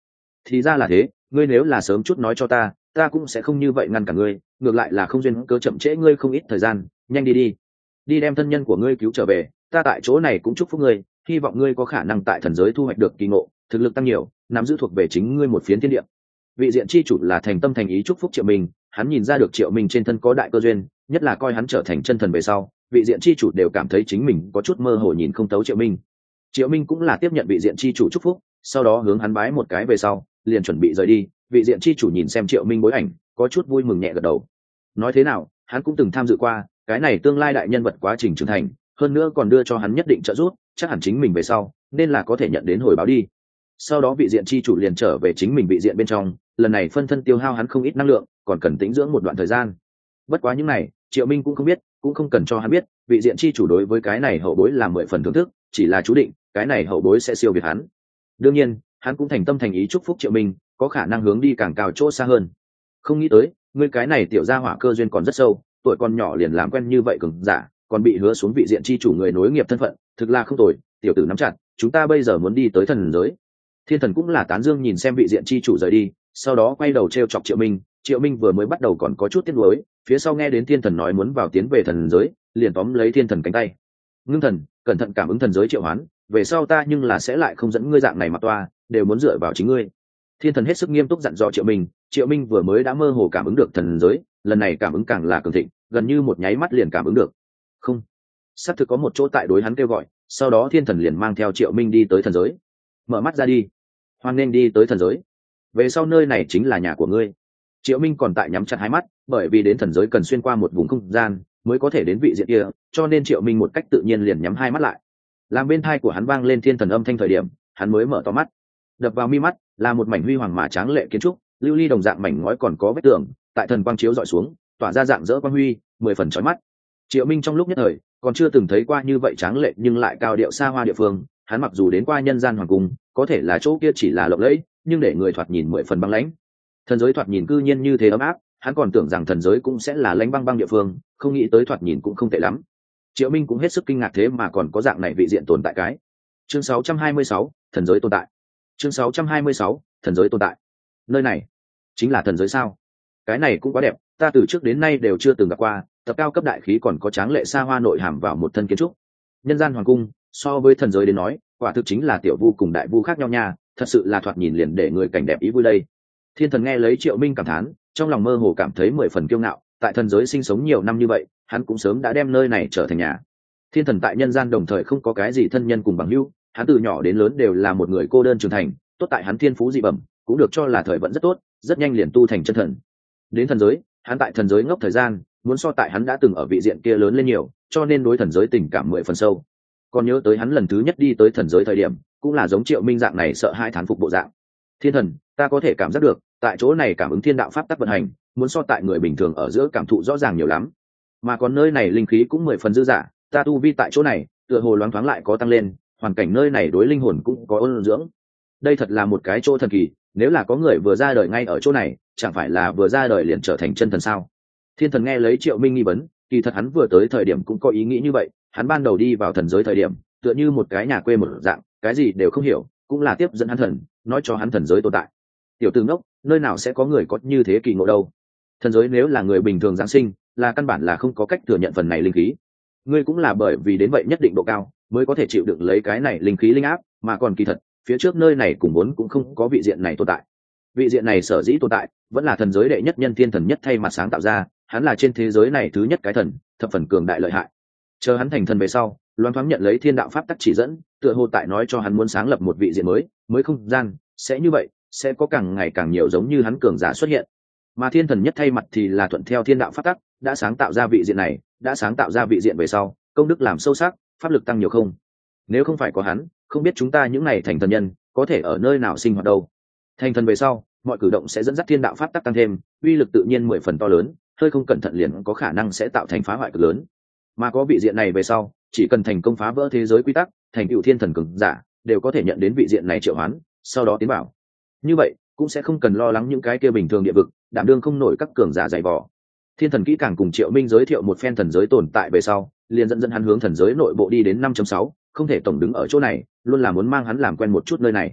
thì ra là thế, ngươi nếu là sớm chút nói cho ta ta cũng sẽ không như vậy ngăn cả ngươi, ngược lại là không duyên cớ chậm trễ ngươi không ít thời gian. Nhanh đi đi đi đem thân nhân của ngươi cứu trở về, ta tại chỗ này cũng chúc phúc ngươi, hy vọng ngươi có khả năng tại thần giới thu hoạch được kỳ ngộ, thực lực tăng nhiều, nắm giữ thuộc về chính ngươi một phiến thiên địa. Vị diện chi chủ là thành tâm thành ý chúc phúc Triệu Minh, hắn nhìn ra được Triệu Minh trên thân có đại cơ duyên, nhất là coi hắn trở thành chân thần về sau, vị diện chi chủ đều cảm thấy chính mình có chút mơ hồ nhìn không thấu Triệu Minh. Triệu Minh cũng là tiếp nhận vị diện chi chủ chúc phúc, sau đó hướng hắn bái một cái về sau, liền chuẩn bị rời đi. Vị diện chi chủ nhìn xem Triệu Minh bối ảnh, có chút vui mừng nhẹ gật đầu. Nói thế nào, hắn cũng từng tham dự qua cái này tương lai đại nhân vật quá trình trưởng thành, hơn nữa còn đưa cho hắn nhất định trợ giúp, chắc hẳn chính mình về sau nên là có thể nhận đến hồi báo đi. Sau đó vị diện chi chủ liền trở về chính mình vị diện bên trong, lần này phân thân tiêu hao hắn không ít năng lượng, còn cần tĩnh dưỡng một đoạn thời gian. Bất quá những này Triệu Minh cũng không biết, cũng không cần cho hắn biết, vị diện chi chủ đối với cái này hậu bối là mười phần thưởng thức, chỉ là chú định cái này hậu bối sẽ siêu việt hắn. Đương nhiên hắn cũng thành tâm thành ý chúc phúc Triệu Minh có khả năng hướng đi càng cao chỗ xa hơn. Không nghĩ tới ngươi cái này tiểu gia hỏa cơ duyên còn rất sâu, tuổi còn nhỏ liền làm quen như vậy cường giả, còn bị hứa xuống vị diện chi chủ người nối nghiệp thân phận, thực là không tồi. Tiểu tử nắm chặt, chúng ta bây giờ muốn đi tới thần giới. Thiên thần cũng là tán dương nhìn xem vị diện chi chủ rời đi, sau đó quay đầu t r e o chọc Triệu Minh. Triệu Minh vừa mới bắt đầu còn có chút tiếc nuối, phía sau nghe đến thiên thần nói muốn vào tiến về thần giới, liền tóm lấy thiên thần cánh tay. Ngưng thần, cẩn thận cảm ứng thần giới triệu hoán, về sau ta nhưng là sẽ lại không dẫn ngươi dạng này mặc toa, đều muốn dựa vào chính ngươi. Thiên thần hết sức nghiêm túc dặn dò Triệu Minh. Triệu Minh vừa mới đã mơ hồ cảm ứng được thần giới, lần này cảm ứng càng là cường thịnh, gần như một nháy mắt liền cảm ứng được. Không, xác thực có một chỗ tại đối hắn kêu gọi. Sau đó thiên thần liền mang theo Triệu Minh đi tới thần giới. Mở mắt ra đi, hoan nên đi tới thần giới, về sau nơi này chính là nhà của ngươi. Triệu Minh còn tại nhắm chặt hai mắt, bởi vì đến thần giới cần xuyên qua một vùng không gian mới có thể đến vị diện kia, cho nên Triệu Minh một cách tự nhiên liền nhắm hai mắt lại. Làm bên thai của hắn vang lên thiên thần âm thanh thời điểm, hắn mới mở to mắt. Đập vào mi mắt là một mảnh huy hoàng mà tráng lệ kiến trúc, lưu ly đồng dạng mảnh ngói còn có vết tường, tại thần quang chiếu dọi xuống tỏa ra dạng dỡ quang huy, mười phần chói mắt. Triệu Minh trong lúc nhất thời còn chưa từng thấy qua như vậy tráng lệ nhưng lại cao điệu xa hoa địa phương. Hắn mặc dù đến qua nhân gian hoàng cung, có thể là chỗ kia chỉ là lộng lẫy, nhưng để người thoạt nhìn mười phần băng lãnh. Thần giới thoạt nhìn cư nhiên như thế ấm áp, hắn còn tưởng rằng thần giới cũng sẽ là lãnh băng băng địa phương, không nghĩ tới thoạt nhìn cũng không tệ lắm. Triệu Minh cũng hết sức kinh ngạc, thế mà còn có dạng này vị diện tồn tại cái. Chương sáu trăm hai mươi sáu, thần giới tồn tại. Chương sáu trăm hai mươi sáu, thần giới tồn tại. Nơi này chính là thần giới sao? Cái này cũng quá đẹp, ta từ trước đến nay đều chưa từng gặp qua, tập cao cấp đại khí còn có tráng lệ xa hoa nội hàm vào một thân kiến trúc. Nhân gian hoàng cung so với thần giới đến nói, quả thực chính là tiểu vu cùng đại vu khác nhau nha, thật sự là thoạt nhìn liền để người cảnh đẹp ý vui đây. Thiên thần nghe lấy Triệu Minh cảm thán, trong lòng mơ hồ cảm thấy mười phần kiêu ngạo, tại thần giới sinh sống nhiều năm như vậy, hắn cũng sớm đã đem nơi này trở thành nhà. Thiên thần tại nhân gian đồng thời không có cái gì thân nhân cùng bằng hữu, hắn từ nhỏ đến lớn đều là một người cô đơn trưởng thành, tốt tại hắn thiên phú dị bẩm, cũng được cho là thời vận rất tốt, rất nhanh liền tu thành chân thần. Đến thần giới, hắn tại thần giới ngốc thời gian, muốn so tại hắn đã từng ở vị diện kia lớn lên nhiều, cho nên đối thần giới tình cảm mười phần sâu. Còn nhớ tới hắn lần thứ nhất đi tới thần giới thời điểm, cũng là giống Triệu Minh dạng này sợ hai thán phục bộ dạng. Thiên thần, ta có thể cảm giác được, tại chỗ này cảm ứng thiên đạo pháp tắc vận hành, muốn so tại người bình thường ở giữa cảm thụ rõ ràng nhiều lắm. Mà còn nơi này linh khí cũng mười phần dư dả, ta tu vi tại chỗ này, tựa hồ loáng thoáng lại có tăng lên, hoàn cảnh nơi này đối linh hồn cũng có ôn dưỡng. Đây thật là một cái chỗ thần kỳ, nếu là có người vừa ra đời ngay ở chỗ này, chẳng phải là vừa ra đời liền trở thành chân thần sao? Thiên thần nghe lấy Triệu Minh nghi vấn, kỳ thật hắn vừa tới thời điểm cũng có ý nghĩ như vậy, hắn ban đầu đi vào thần giới thời điểm, tựa như một cái nhà quê một dạng, cái gì đều không hiểu, cũng là tiếp dẫn hắn thần, nói cho hắn thần giới tồn tại. Tiểu tử ngốc, nơi nào sẽ có người có như thế kỳ ngộ đâu? Thần giới nếu là người bình thường giáng sinh, là căn bản là không có cách thừa nhận phần này linh khí. Ngươi cũng là bởi vì đến vậy nhất định độ cao, mới có thể chịu đựng lấy cái này linh khí linh áp, mà còn kỳ thật, phía trước nơi này cùng vốn cũng không có vị diện này tồn tại. Vị diện này sở dĩ tồn tại, vẫn là thần giới đệ nhất nhân thiên thần nhất thay mặt sáng tạo ra, hắn là trên thế giới này thứ nhất cái thần, thập phần cường đại lợi hại. Chờ hắn thành thần về sau, loan thoáng nhận lấy thiên đạo pháp tắc chỉ dẫn, tựa hồ tại nói cho hắn muốn sáng lập một vị diện mới, mới không gian, sẽ như vậy, sẽ có càng ngày càng nhiều giống như hắn cường giả xuất hiện. Mà thiên thần nhất thay mặt thì là thuận theo thiên đạo pháp tắc, đã sáng tạo ra vị diện này, đã sáng tạo ra vị diện về sau, công đức làm sâu sắc, pháp lực tăng nhiều không. Nếu không phải có hắn, không biết chúng ta những này thành thần nhân có thể ở nơi nào sinh hoạt đâu. Thành thần về sau, mọi cử động sẽ dẫn dắt thiên đạo pháp tắc tăng thêm, uy lực tự nhiên mười phần to lớn, hơi không cẩn thận liền có khả năng sẽ tạo thành phá hoại cực lớn. Mà có vị diện này về sau, chỉ cần thành công phá vỡ thế giới quy tắc, thành tựu thiên thần cường giả, đều có thể nhận đến vị diện này triệu hoán, sau đó tiến vào. Như vậy, cũng sẽ không cần lo lắng những cái kia bình thường địa vực, đảm đương không nổi các cường giả dày vò. Thiên thần kỹ càng cùng Triệu Minh giới thiệu một phen thần giới tồn tại về sau, liền dẫn dẫn hắn hướng thần giới nội bộ đi đến năm chấm sáu, không thể tổng đứng ở chỗ này, luôn là muốn mang hắn làm quen một chút nơi này.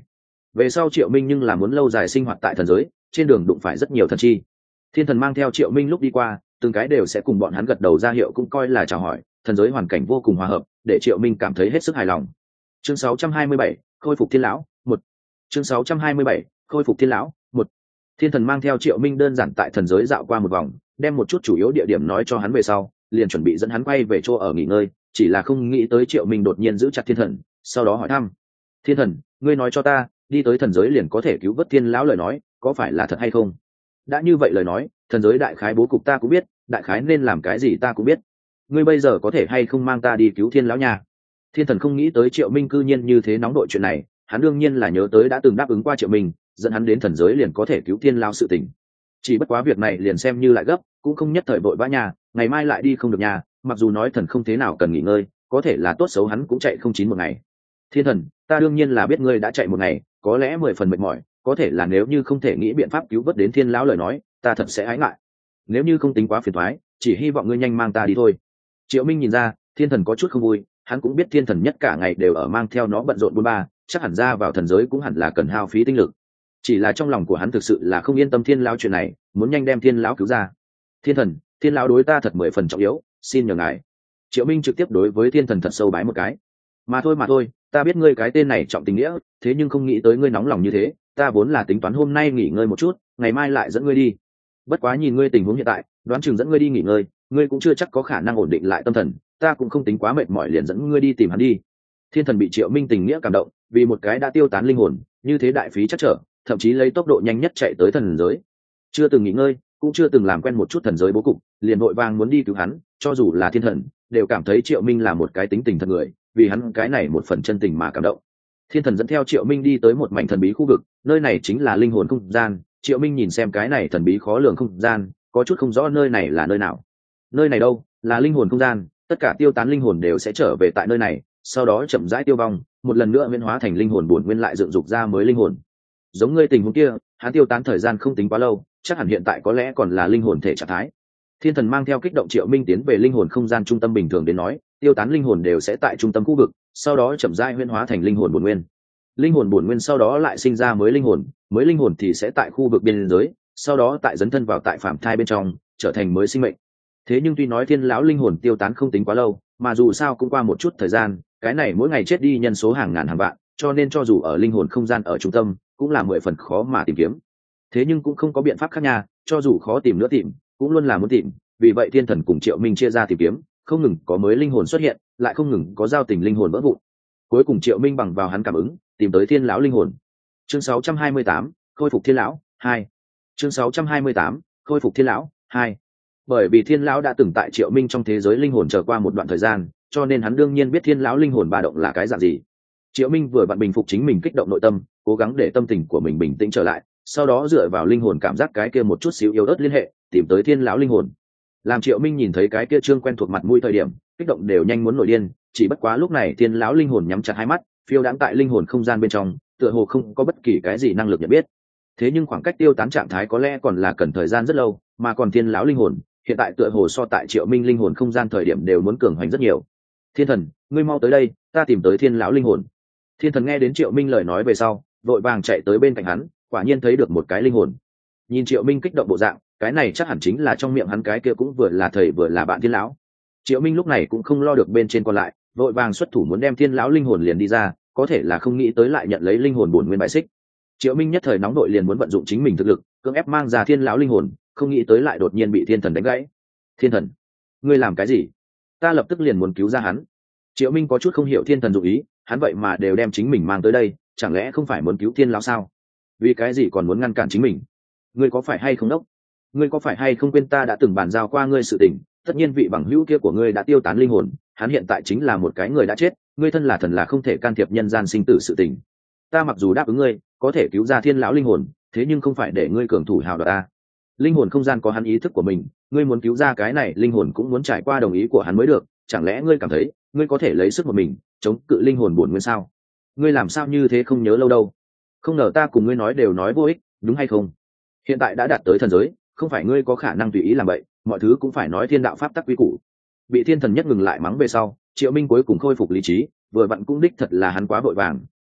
Về sau Triệu Minh nhưng là muốn lâu dài sinh hoạt tại thần giới, trên đường đụng phải rất nhiều thần chi. Thiên thần mang theo Triệu Minh lúc đi qua, từng cái đều sẽ cùng bọn hắn gật đầu ra hiệu, cũng coi là chào hỏi. Thần giới hoàn cảnh vô cùng hòa hợp, để Triệu Minh cảm thấy hết sức hài lòng. Chương sáu trăm hai mươi bảy, khôi phục thiên lão một. Chương sáu trăm hai mươi bảy, khôi phục thiên lão một. Thiên thần mang theo Triệu Minh đơn giản tại thần giới dạo qua một vòng, đem một chút chủ yếu địa điểm nói cho hắn về sau, liền chuẩn bị dẫn hắn quay về chỗ ở nghỉ ngơi. Chỉ là không nghĩ tới Triệu Minh đột nhiên giữ chặt thiên thần, sau đó hỏi thăm: thiên thần, ngươi nói cho ta, đi tới thần giới liền có thể cứu vớt thiên lão lời nói, có phải là thật hay không? Đã như vậy lời nói, thần giới đại khái bố cục ta cũng biết, đại khái nên làm cái gì ta cũng biết. Ngươi bây giờ có thể hay không mang ta đi cứu thiên lão nha? Thiên thần không nghĩ tới Triệu Minh cư nhiên như thế nóng đội chuyện này, hắn đương nhiên là nhớ tới đã từng đáp ứng qua Triệu Minh, dẫn hắn đến thần giới liền có thể cứu thiên lão sự tình. Chỉ bất quá việc này liền xem như lại gấp, cũng không nhất thời vội vã nhà, ngày mai lại đi không được nhà, mặc dù nói thần không thế nào cần nghỉ ngơi, có thể là tốt xấu hắn cũng chạy không chín một ngày. Thiên thần, ta đương nhiên là biết ngươi đã chạy một ngày, có lẽ mười phần mệt mỏi, có thể là nếu như không thể nghĩ biện pháp cứu vớt đến thiên lão lời nói, ta thật sẽ ái ngại. Nếu như không tính quá phiền toái, chỉ hy vọng ngươi nhanh mang ta đi thôi. Triệu Minh nhìn ra thiên thần có chút không vui, hắn cũng biết thiên thần nhất cả ngày đều ở mang theo nó bận rộn buôn ba, chắc hẳn ra vào thần giới cũng hẳn là cần hao phí tinh lực. Chỉ là trong lòng của hắn thực sự là không yên tâm thiên lão chuyện này, muốn nhanh đem thiên lão cứu ra. Thiên thần, thiên lão đối ta thật mười phần trọng yếu, xin nhờ ngài. Triệu Minh trực tiếp đối với thiên thần thật sâu bái một cái. Mà thôi mà thôi, ta biết ngươi cái tên này trọng tình nghĩa, thế nhưng không nghĩ tới ngươi nóng lòng như thế, ta vốn là tính toán hôm nay nghỉ ngơi một chút, ngày mai lại dẫn ngươi đi. Bất quá nhìn ngươi tình huống hiện tại, đoán chừng dẫn ngươi đi nghỉ ngơi, ngươi cũng chưa chắc có khả năng ổn định lại tâm thần, ta cũng không tính quá mệt mỏi liền dẫn ngươi đi tìm hắn đi. Thiên thần bị Triệu Minh tình nghĩa cảm động, vì một cái đã tiêu tán linh hồn, như thế đại phí chắc trở, thậm chí lấy tốc độ nhanh nhất chạy tới thần giới. Chưa từng nghỉ ngơi, cũng chưa từng làm quen một chút thần giới bố cục, liền vội vàng muốn đi cứu hắn, cho dù là thiên thần, đều cảm thấy Triệu Minh là một cái tính tình thật người, vì hắn cái này một phần chân tình mà cảm động. Thiên thần dẫn theo Triệu Minh đi tới một mảnh thần bí khu vực, nơi này chính là linh hồn không gian. Triệu Minh nhìn xem cái này thần bí khó lường không gian, có chút không rõ nơi này là nơi nào. Nơi này đâu? Là linh hồn không gian, tất cả tiêu tán linh hồn đều sẽ trở về tại nơi này, sau đó chậm rãi tiêu vong, một lần nữa biến hóa thành linh hồn bổn nguyên lại dựng dục ra mới linh hồn. Giống ngươi tình huống kia, hắn tiêu tán thời gian không tính quá lâu, chắc hẳn hiện tại có lẽ còn là linh hồn thể trạng thái. Thiên thần mang theo kích động Triệu Minh tiến về linh hồn không gian trung tâm bình thường đến nói, tiêu tán linh hồn đều sẽ tại trung tâm khu vực, sau đó chậm rãi huyễn hóa thành linh hồn bổn nguyên. Linh hồn bổn nguyên sau đó lại sinh ra mới linh hồn, mới linh hồn thì sẽ tại khu vực biên giới, sau đó tại dấn thân vào tại phạm thai bên trong, trở thành mới sinh mệnh. Thế nhưng tuy nói thiên lão linh hồn tiêu tán không tính quá lâu, mà dù sao cũng qua một chút thời gian, cái này mỗi ngày chết đi nhân số hàng ngàn hàng vạn, cho nên cho dù ở linh hồn không gian ở trung tâm, cũng là mười phần khó mà tìm kiếm. Thế nhưng cũng không có biện pháp khác nha, cho dù khó tìm nữa tìm, cũng luôn là muốn tìm, vì vậy thiên thần cùng Triệu Minh chia ra tìm kiếm, không ngừng có mới linh hồn xuất hiện, lại không ngừng có giao tình linh hồn vỡ vụn. Cuối cùng Triệu Minh bằng vào hắn cảm ứng, tìm tới thiên lão linh hồn. Chương sáu trăm hai mươi tám, khôi phục thiên lão hai. Chương sáu trăm hai mươi tám, khôi phục thiên lão hai. Bởi vì thiên lão đã từng tại Triệu Minh trong thế giới linh hồn chờ qua một đoạn thời gian, cho nên hắn đương nhiên biết thiên lão linh hồn ba động là cái dạng gì. Triệu Minh vừa vặn bình phục chính mình kích động nội tâm, cố gắng để tâm tình của mình bình tĩnh trở lại, sau đó dựa vào linh hồn cảm giác cái kia một chút xíu yếu ớt liên hệ, tìm tới thiên lão linh hồn. Làm Triệu Minh nhìn thấy cái kia trương quen thuộc mặt mũi thời điểm, kích động đều nhanh muốn nổi điên, chỉ bất quá lúc này thiên lão linh hồn nhắm chặt hai mắt, phiêu đãng tại linh hồn không gian bên trong, tựa hồ không có bất kỳ cái gì năng lực nhận biết. Thế nhưng khoảng cách tiêu tán trạng thái có lẽ còn là cần thời gian rất lâu, mà còn thiên lão linh hồn hiện tại tựa hồ so tại Triệu Minh linh hồn không gian thời điểm đều muốn cường hoành rất nhiều. Thiên thần, ngươi mau tới đây, ta tìm tới thiên lão linh hồn. Thiên thần nghe đến Triệu Minh lời nói về sau, vội vàng chạy tới bên cạnh hắn, quả nhiên thấy được một cái linh hồn. Nhìn Triệu Minh kích động bộ dạng, cái này chắc hẳn chính là trong miệng hắn cái kia cũng vừa là thầy vừa là bạn thiên lão. Triệu Minh lúc này cũng không lo được bên trên còn lại, vội vàng xuất thủ muốn đem thiên lão linh hồn liền đi ra, có thể là không nghĩ tới lại nhận lấy linh hồn bổn nguyên bại xích. Triệu Minh nhất thời nóng đội liền muốn vận dụng chính mình thực lực, cưỡng ép mang ra thiên lão linh hồn, không nghĩ tới lại đột nhiên bị thiên thần đánh gãy. Thiên thần, ngươi làm cái gì? Ta lập tức liền muốn cứu ra hắn. Triệu Minh có chút không hiểu thiên thần dụng ý, hắn vậy mà đều đem chính mình mang tới đây, chẳng lẽ không phải muốn cứu thiên lão sao? Vì cái gì còn muốn ngăn cản chính mình? Ngươi có phải hay không đốc? Ngươi có phải hay không quên ta đã từng bàn giao qua ngươi sự tình? Tất nhiên vị bằng hữu kia của ngươi đã tiêu tán linh hồn, hắn hiện tại chính là một cái người đã chết, ngươi thân là thần là không thể can thiệp nhân gian sinh tử sự tình. Ta mặc dù đáp ứng ngươi, có thể cứu ra thiên lão linh hồn, thế nhưng không phải để ngươi cường thủ hào đoạt ta. Linh hồn không gian có hắn ý thức của mình, ngươi muốn cứu ra cái này linh hồn cũng muốn trải qua đồng ý của hắn mới được, chẳng lẽ ngươi cảm thấy ngươi có thể lấy sức một mình chống cự linh hồn bổn nguyên sao? Ngươi làm sao như thế không nhớ lâu đâu? Không ngờ ta cùng ngươi nói đều nói vô ích, đúng hay không? Hiện tại đã đạt tới thần giới, không phải ngươi có khả năng tùy ý làm vậy, mọi thứ cũng phải nói thiên đạo pháp tắc quy củ. Bị thiên thần nhất ngừng lại mắng về sau, Triệu Minh cuối cùng khôi phục lý trí, vừa vặn cũng đích thật là hắn quá vội vàng,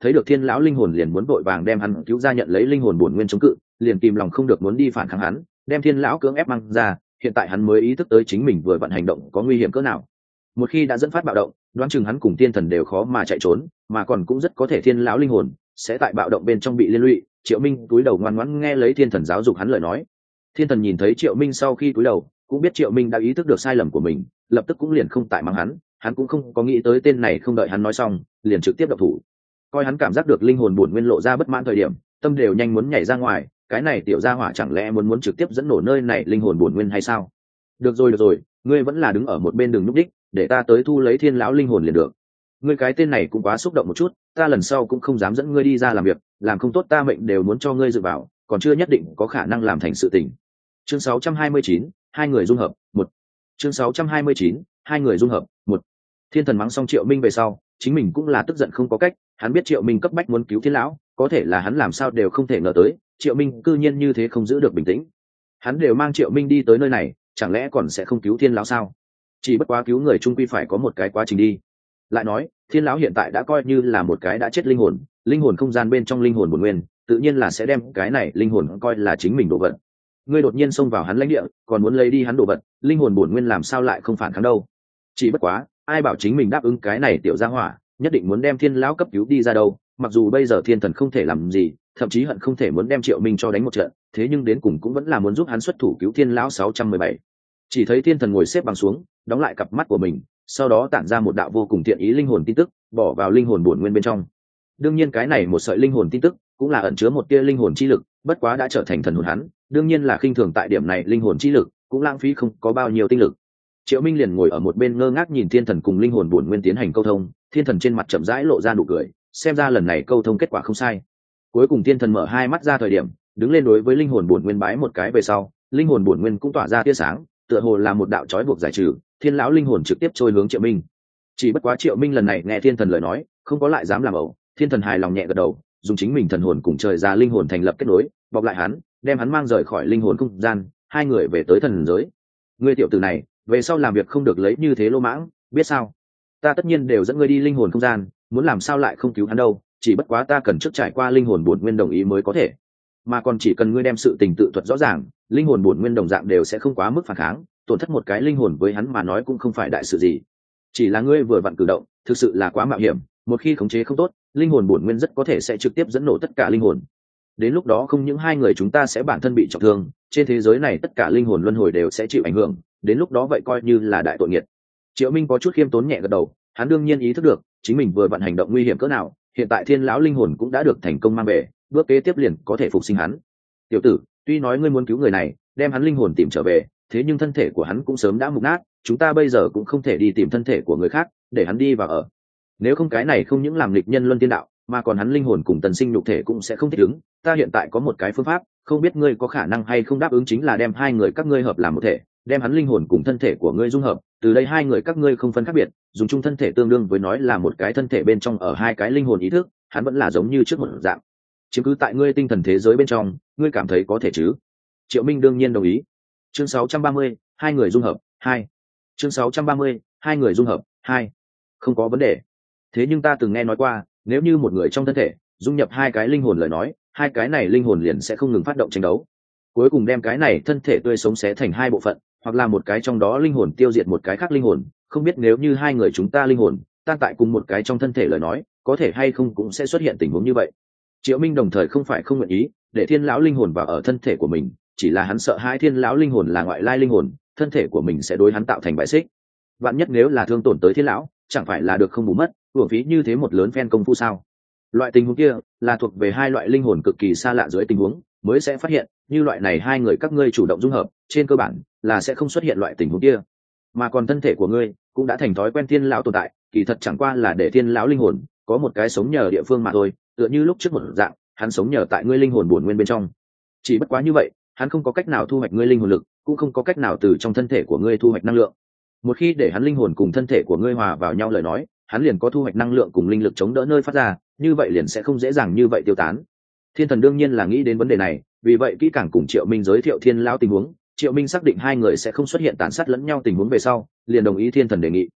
thấy được thiên lão linh hồn liền muốn vội vàng đem hắn cứu ra nhận lấy linh hồn bổn nguyên chống cự, liền kìm lòng không được muốn đi phản kháng hắn, đem thiên lão cưỡng ép mang ra. Hiện tại hắn mới ý thức tới chính mình vừa vận hành động có nguy hiểm cỡ nào. Một khi đã dẫn phát bạo động, đoán chừng hắn cùng thiên thần đều khó mà chạy trốn, mà còn cũng rất có thể thiên lão linh hồn sẽ tại bạo động bên trong bị liên lụy. Triệu Minh cúi đầu ngoan ngoãn nghe lấy thiên thần giáo dục hắn lời nói. Thiên thần nhìn thấy Triệu Minh sau khi cúi đầu, cũng biết Triệu Minh đã ý thức được sai lầm của mình, lập tức cũng liền không tại mắng hắn. Hắn cũng không có nghĩ tới tên này không đợi hắn nói xong liền trực tiếp động thủ. Coi hắn cảm giác được linh hồn bổn nguyên lộ ra bất mãn thời điểm, tâm đều nhanh muốn nhảy ra ngoài. Cái này tiểu gia hỏa chẳng lẽ muốn muốn trực tiếp dẫn nổ nơi này linh hồn bổn nguyên hay sao? Được rồi được rồi, ngươi vẫn là đứng ở một bên đường nhúc đích, để ta tới thu lấy thiên lão linh hồn liền được. Ngươi cái tên này cũng quá xúc động một chút, ta lần sau cũng không dám dẫn ngươi đi ra làm việc, làm không tốt ta mệnh đều muốn cho ngươi dựa vào, còn chưa nhất định có khả năng làm thành sự tình. Chương sáu trăm hai mươi chín, hai người dung hợp, một. Chương sáu trăm hai mươi chín, hai người dung hợp, một. Thiên thần mắng xong Triệu Minh về sau, chính mình cũng là tức giận không có cách, hắn biết Triệu Minh cấp bách muốn cứu thiên lão, có thể là hắn làm sao đều không thể ngờ tới, Triệu Minh cư nhiên như thế không giữ được bình tĩnh. Hắn đều mang Triệu Minh đi tới nơi này, chẳng lẽ còn sẽ không cứu thiên lão sao? Chỉ bất quá cứu người trung quy phải có một cái quá trình đi. Lại nói, thiên lão hiện tại đã coi như là một cái đã chết linh hồn, linh hồn không gian bên trong linh hồn bổn nguyên, tự nhiên là sẽ đem cái này linh hồn coi là chính mình đồ vật. Ngươi đột nhiên xông vào hắn lãnh địa, còn muốn lấy đi hắn đồ vật, linh hồn bổn nguyên làm sao lại không phản kháng đâu? Chỉ bất quá, ai bảo chính mình đáp ứng cái này tiểu gia hỏa, nhất định muốn đem thiên lão cấp cứu đi ra đâu? Mặc dù bây giờ thiên thần không thể làm gì, thậm chí hận không thể muốn đem Triệu Minh cho đánh một trận, thế nhưng đến cùng cũng vẫn là muốn giúp hắn xuất thủ cứu thiên lão sáu trăm mười bảy. Chỉ thấy thiên thần ngồi xếp bằng xuống, đóng lại cặp mắt của mình, sau đó tản ra một đạo vô cùng thiện ý linh hồn tin tức, bỏ vào linh hồn bổn nguyên bên trong. Đương nhiên cái này một sợi linh hồn tin tức cũng là ẩn chứa một tia linh hồn chi lực, bất quá đã trở thành thần hồn hắn, đương nhiên là khinh thường tại điểm này linh hồn chi lực, cũng lãng phí không có bao nhiêu tinh lực. Triệu Minh liền ngồi ở một bên ngơ ngác nhìn thiên thần cùng linh hồn bổn nguyên tiến hành câu thông, thiên thần trên mặt chậm rãi lộ ra nụ cười, xem ra lần này câu thông kết quả không sai. Cuối cùng thiên thần mở hai mắt ra thời điểm, đứng lên đối với linh hồn bổn nguyên bái một cái về sau, linh hồn bổn nguyên cũng tỏa ra tia sáng, tựa hồ là một đạo trói buộc giải trừ, thiên lão linh hồn trực tiếp trôi hướng Triệu Minh. Chỉ bất quá Triệu Minh lần này nghe thiên thần lời nói, không có lại dám làm ẩu, thiên thần hài lòng nhẹ gật đầu, dùng chính mình thần hồn cùng trời ra linh hồn thành lập kết nối, bọc lại hắn, đem hắn mang rời khỏi linh hồn không gian, hai người về tới thần giới. Ngươi tiểu tử này, về sau làm việc không được lấy như thế lô mãng, biết sao? Ta tất nhiên đều dẫn ngươi đi linh hồn không gian, muốn làm sao lại không cứu hắn đâu, chỉ bất quá ta cần trước trải qua linh hồn bổn nguyên đồng ý mới có thể. Mà còn chỉ cần ngươi đem sự tình tự thuật rõ ràng, linh hồn bổn nguyên đồng dạng đều sẽ không quá mức phản kháng, tổn thất một cái linh hồn với hắn mà nói cũng không phải đại sự gì. Chỉ là ngươi vừa vặn cử động, thực sự là quá mạo hiểm, một khi khống chế không tốt, linh hồn bổn nguyên rất có thể sẽ trực tiếp dẫn nổ tất cả linh hồn. Đến lúc đó không những hai người chúng ta sẽ bản thân bị trọng thương, trên thế giới này tất cả linh hồn luân hồi đều sẽ chịu ảnh hưởng, đến lúc đó vậy coi như là đại tội nghiệt. Triệu Minh có chút khiêm tốn nhẹ gật đầu, hắn đương nhiên ý thức được chính mình vừa vận hành động nguy hiểm cỡ nào, hiện tại thiên lão linh hồn cũng đã được thành công mang về, bước kế tiếp liền có thể phục sinh hắn. Tiểu tử, tuy nói ngươi muốn cứu người này, đem hắn linh hồn tìm trở về, thế nhưng thân thể của hắn cũng sớm đã mục nát, chúng ta bây giờ cũng không thể đi tìm thân thể của người khác để hắn đi vào ở. Nếu không cái này không những làm nghịch nhân luân tiên đạo, mà còn hắn linh hồn cùng tần sinh nhục thể cũng sẽ không thích ứng. Ta hiện tại có một cái phương pháp, không biết ngươi có khả năng hay không đáp ứng, chính là đem hai người các ngươi hợp làm một thể, đem hắn linh hồn cùng thân thể của ngươi dung hợp, từ đây hai người các ngươi không phân khác biệt, dùng chung thân thể tương đương với nói là một cái thân thể bên trong ở hai cái linh hồn ý thức, hắn vẫn là giống như trước một dạng. Chiếm cứ tại ngươi tinh thần thế giới bên trong, ngươi cảm thấy có thể chứ? Triệu Minh đương nhiên đồng ý. Chương sáu trăm ba mươi, hai người dung hợp, hai. Chương sáu trăm ba mươi, hai người dung hợp, hai. Không có vấn đề. Thế nhưng ta từng nghe nói qua, nếu như một người trong thân thể dung nhập hai cái linh hồn lời nói, hai cái này linh hồn liền sẽ không ngừng phát động tranh đấu, cuối cùng đem cái này thân thể tươi sống xé thành hai bộ phận, hoặc là một cái trong đó linh hồn tiêu diệt một cái khác linh hồn. Không biết nếu như hai người chúng ta linh hồn tan tại cùng một cái trong thân thể lời nói, có thể hay không cũng sẽ xuất hiện tình huống như vậy. Triệu Minh đồng thời không phải không nguyện ý để thiên lão linh hồn vào ở thân thể của mình, chỉ là hắn sợ hai thiên lão linh hồn là ngoại lai linh hồn, thân thể của mình sẽ đối hắn tạo thành bại xích. Vạn nhất nếu là thương tổn tới thiên lão, chẳng phải là được không bù mất, uổng phí như thế một lớn phen công phu sao? Loại tình huống kia là thuộc về hai loại linh hồn cực kỳ xa lạ dưới tình huống mới sẽ phát hiện, như loại này hai người các ngươi chủ động dung hợp, trên cơ bản là sẽ không xuất hiện loại tình huống kia. Mà còn thân thể của ngươi cũng đã thành thói quen thiên lão tồn tại, kỳ thật chẳng qua là để thiên lão linh hồn có một cái sống nhờ địa phương mà thôi, tựa như lúc trước một dạng, hắn sống nhờ tại ngươi linh hồn bổn nguyên bên trong. Chỉ bất quá như vậy, hắn không có cách nào thu hoạch ngươi linh hồn lực, cũng không có cách nào từ trong thân thể của ngươi thu hoạch năng lượng. Một khi để hắn linh hồn cùng thân thể của ngươi hòa vào nhau lời nói, hắn liền có thu hoạch năng lượng cùng linh lực chống đỡ nơi phát ra, như vậy liền sẽ không dễ dàng như vậy tiêu tán. Thiên thần đương nhiên là nghĩ đến vấn đề này, vì vậy kỹ càng cùng Triệu Minh giới thiệu thiên lão tình huống. Triệu Minh xác định hai người sẽ không xuất hiện tàn sát lẫn nhau tình huống về sau, liền đồng ý thiên thần đề nghị.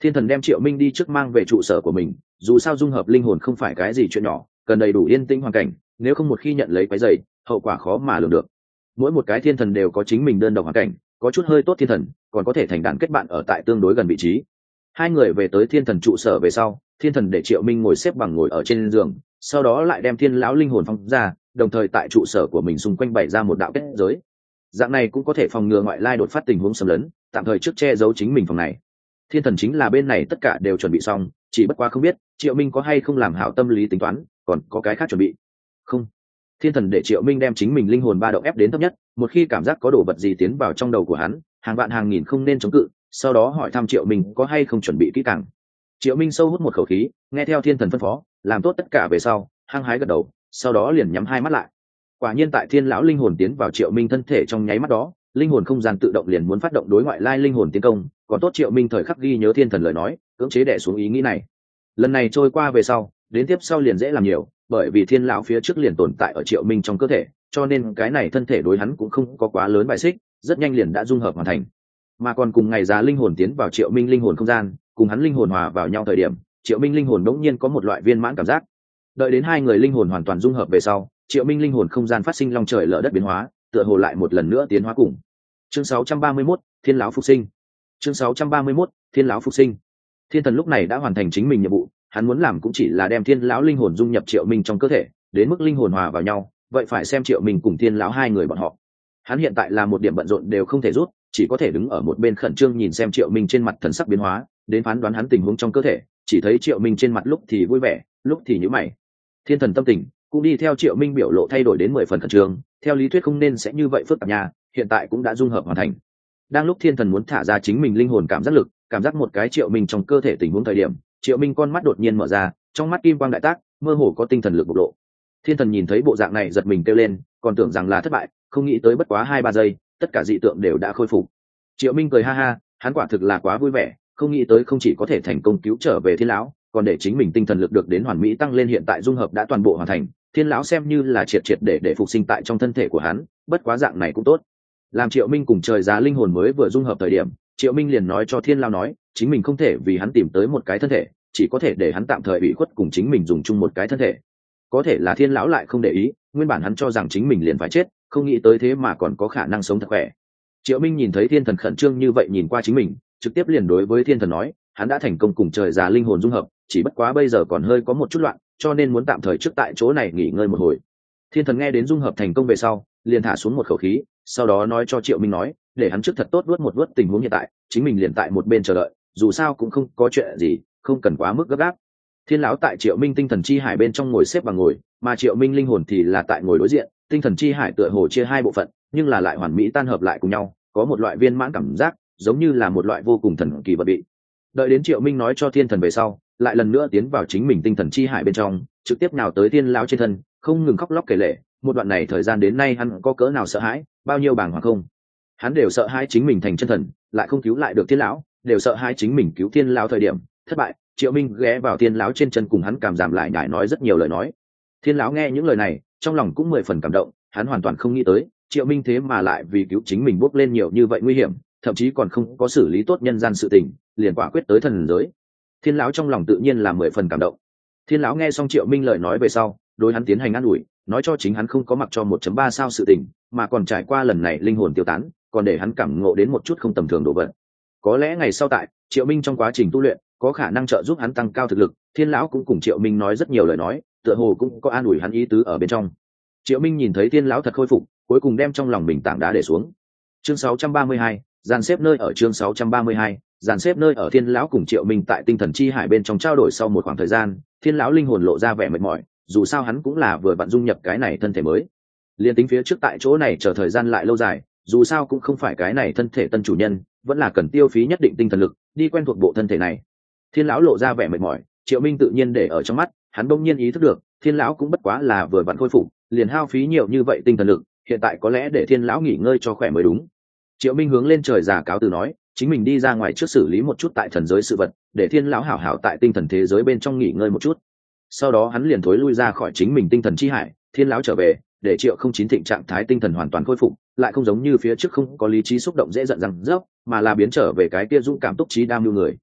Thiên thần đem Triệu Minh đi trước mang về trụ sở của mình, dù sao dung hợp linh hồn không phải cái gì chuyện nhỏ, cần đầy đủ yên tĩnh hoàn cảnh, nếu không một khi nhận lấy quái rầy, hậu quả khó mà lường được. Mỗi một cái thiên thần đều có chính mình đơn độc hoàn cảnh, có chút hơi tốt thiên thần còn có thể thành đàn kết bạn ở tại tương đối gần vị trí. Hai người về tới thiên thần trụ sở về sau, thiên thần để Triệu Minh ngồi xếp bằng ngồi ở trên giường, sau đó lại đem thiên lão linh hồn phóng ra, đồng thời tại trụ sở của mình xung quanh bày ra một đạo kết giới. Dạng này cũng có thể phòng ngừa ngoại lai đột phát tình huống xâm lấn, tạm thời trước che giấu chính mình phòng này. Thiên thần chính là bên này tất cả đều chuẩn bị xong, chỉ bất quá không biết Triệu Minh có hay không làm hảo tâm lý tính toán, còn có cái khác chuẩn bị không. Thiên thần để Triệu Minh đem chính mình linh hồn ba động ép đến thấp nhất, một khi cảm giác có đồ vật gì tiến vào trong đầu của hắn, hàng vạn hàng nghìn không nên chống cự, sau đó hỏi thăm Triệu Minh có hay không chuẩn bị kỹ càng. Triệu Minh sâu hút một khẩu khí, nghe theo thiên thần phân phó, làm tốt tất cả về sau, hăng hái gật đầu, sau đó liền nhắm hai mắt lại. Quả nhiên tại thiên lão linh hồn tiến vào Triệu Minh thân thể trong nháy mắt đó, linh hồn không gian tự động liền muốn phát động đối ngoại lai linh hồn tiến công, còn tốt Triệu Minh thời khắc ghi nhớ thiên thần lời nói, cưỡng chế đè xuống ý nghĩ này. Lần này trôi qua về sau, đến tiếp sau liền dễ làm nhiều, bởi vì thiên lão phía trước liền tồn tại ở Triệu Minh trong cơ thể, cho nên cái này thân thể đối hắn cũng không có quá lớn bài xích, rất nhanh liền đã dung hợp hoàn thành. Mà còn cùng ngày giá linh hồn tiến vào Triệu Minh linh hồn không gian, cùng hắn linh hồn hòa vào nhau thời điểm, Triệu Minh linh hồn đống nhiên có một loại viên mãn cảm giác. Đợi đến hai người linh hồn hoàn toàn dung hợp về sau, Triệu Minh linh hồn không gian phát sinh long trời lở đất biến hóa, tựa hồ lại một lần nữa tiến hóa cùng. Chương sáu trăm ba mươi mốt, Thiên lão phục sinh. Chương sáu trăm ba mươi mốt, Thiên lão phục sinh. Thiên thần lúc này đã hoàn thành chính mình nhiệm vụ, hắn muốn làm cũng chỉ là đem Thiên lão linh hồn dung nhập Triệu Minh trong cơ thể, đến mức linh hồn hòa vào nhau, vậy phải xem Triệu Minh cùng Thiên lão hai người bọn họ. Hắn hiện tại là một điểm bận rộn đều không thể rút, chỉ có thể đứng ở một bên khẩn trương nhìn xem Triệu Minh trên mặt thần sắc biến hóa, đến phán đoán hắn tình huống trong cơ thể, chỉ thấy Triệu Minh trên mặt lúc thì vui vẻ, lúc thì nhíu mày. Thiên thần tâm tình cũng đi theo Triệu Minh biểu lộ thay đổi đến mười phần khẩn trương, theo lý thuyết không nên sẽ như vậy phức tạp nha, hiện tại cũng đã dung hợp hoàn thành. Đang lúc thiên thần muốn thả ra chính mình linh hồn cảm giác lực, cảm giác một cái Triệu Minh trong cơ thể tình huống thời điểm, Triệu Minh con mắt đột nhiên mở ra, trong mắt kim quang đại tác, mơ hồ có tinh thần lực bộc lộ. Thiên thần nhìn thấy bộ dạng này giật mình kêu lên, còn tưởng rằng là thất bại, không nghĩ tới bất quá hai ba giây, tất cả dị tượng đều đã khôi phục. Triệu Minh cười ha ha, hắn quả thực là quá vui vẻ, không nghĩ tới không chỉ có thể thành công cứu trở về Thiên lão, còn để chính mình tinh thần lực được đến hoàn mỹ tăng lên, hiện tại dung hợp đã toàn bộ hoàn thành, Thiên lão xem như là triệt triệt để để phục sinh tại trong thân thể của hắn, bất quá dạng này cũng tốt. Làm Triệu Minh cùng trời giá linh hồn mới vừa dung hợp thời điểm, Triệu Minh liền nói cho Thiên lão nói, chính mình không thể vì hắn tìm tới một cái thân thể, chỉ có thể để hắn tạm thời bị khuất cùng chính mình dùng chung một cái thân thể. Có thể là Thiên lão lại không để ý, nguyên bản hắn cho rằng chính mình liền phải chết, không nghĩ tới thế mà còn có khả năng sống thật khỏe. Triệu Minh nhìn thấy Thiên thần khẩn trương như vậy nhìn qua chính mình, trực tiếp liền đối với Thiên thần nói, hắn đã thành công cùng trời già linh hồn dung hợp, chỉ bất quá bây giờ còn hơi có một chút loạn, cho nên muốn tạm thời trước tại chỗ này nghỉ ngơi một hồi. Thiên thần nghe đến dung hợp thành công về sau, liền thả xuống một khẩu khí, sau đó nói cho Triệu Minh nói, để hắn trước thật tốt vuốt một vuốt tình huống hiện tại, chính mình liền tại một bên chờ đợi, dù sao cũng không có chuyện gì, không cần quá mức gấp gáp. Thiên lão tại Triệu Minh tinh thần chi hải bên trong ngồi xếp bằng ngồi, mà Triệu Minh linh hồn thì là tại ngồi đối diện, tinh thần chi hải tựa hồ chia hai bộ phận, nhưng là lại hoàn mỹ tan hợp lại cùng nhau, có một loại viên mãn cảm giác, giống như là một loại vô cùng thần kỳ vật bị. Đợi đến Triệu Minh nói cho thiên thần về sau, lại lần nữa tiến vào chính mình tinh thần chi hải bên trong, trực tiếp nào tới Thiên lão trên thân, không ngừng khóc lóc kể lể, một đoạn này thời gian đến nay hắn có cỡ nào sợ hãi, bao nhiêu bàng hoàng không. Hắn đều sợ hãi chính mình thành chân thần, lại không cứu lại được Thiên lão, đều sợ hãi chính mình cứu Thiên lão thời điểm thất bại. Triệu Minh ghé vào Thiên lão trên chân cùng hắn cảm giảm lại nhải nói rất nhiều lời nói. Thiên lão nghe những lời này, trong lòng cũng mười phần cảm động, hắn hoàn toàn không nghĩ tới, Triệu Minh thế mà lại vì cứu chính mình bước lên nhiều như vậy nguy hiểm, thậm chí còn không có xử lý tốt nhân gian sự tình, liền quả quyết tới thần giới. Thiên lão trong lòng tự nhiên là mười phần cảm động. Thiên lão nghe xong Triệu Minh lời nói về sau, đối hắn tiến hành an ủi, nói cho chính hắn không có mặc cho một chấm ba sao sự tình, mà còn trải qua lần này linh hồn tiêu tán, còn để hắn cảm ngộ đến một chút không tầm thường đồ vật. Có lẽ ngày sau tại Triệu Minh trong quá trình tu luyện, có khả năng trợ giúp hắn tăng cao thực lực. Thiên lão cũng cùng Triệu Minh nói rất nhiều lời nói, tựa hồ cũng có an ủi hắn ý tứ ở bên trong. Triệu Minh nhìn thấy Thiên lão thật khôi phục, cuối cùng đem trong lòng mình tảng đá để xuống. Chương sáu trăm ba mươi hai, dàn xếp nơi ở. Chương sáu trăm ba mươi hai, dàn xếp nơi ở. Thiên lão cùng Triệu Minh tại tinh thần chi hải bên trong trao đổi sau một khoảng thời gian, Thiên lão linh hồn lộ ra vẻ mệt mỏi, dù sao hắn cũng là vừa vặn dung nhập cái này thân thể mới, liên tính phía trước tại chỗ này chờ thời gian lại lâu dài, dù sao cũng không phải cái này thân thể tân chủ nhân, vẫn là cần tiêu phí nhất định tinh thần lực đi quen thuộc bộ thân thể này. Thiên lão lộ ra vẻ mệt mỏi, Triệu Minh tự nhiên để ở trong mắt, hắn bỗng nhiên ý thức được, Thiên lão cũng bất quá là vừa vặn khôi phục, liền hao phí nhiều như vậy tinh thần lực, hiện tại có lẽ để Thiên lão nghỉ ngơi cho khỏe mới đúng. Triệu Minh hướng lên trời già cáo từ nói, chính mình đi ra ngoài trước xử lý một chút tại thần giới sự vật, để Thiên lão hảo hảo tại tinh thần thế giới bên trong nghỉ ngơi một chút. Sau đó hắn liền thối lui ra khỏi chính mình tinh thần chi hải. Thiên lão trở về, để Triệu không chín thịnh trạng thái tinh thần hoàn toàn khôi phục, lại không giống như phía trước không có lý trí xúc động dễ giận rằng dốc, mà là biến trở về cái kia dũng cảm túc trí đam mưu người.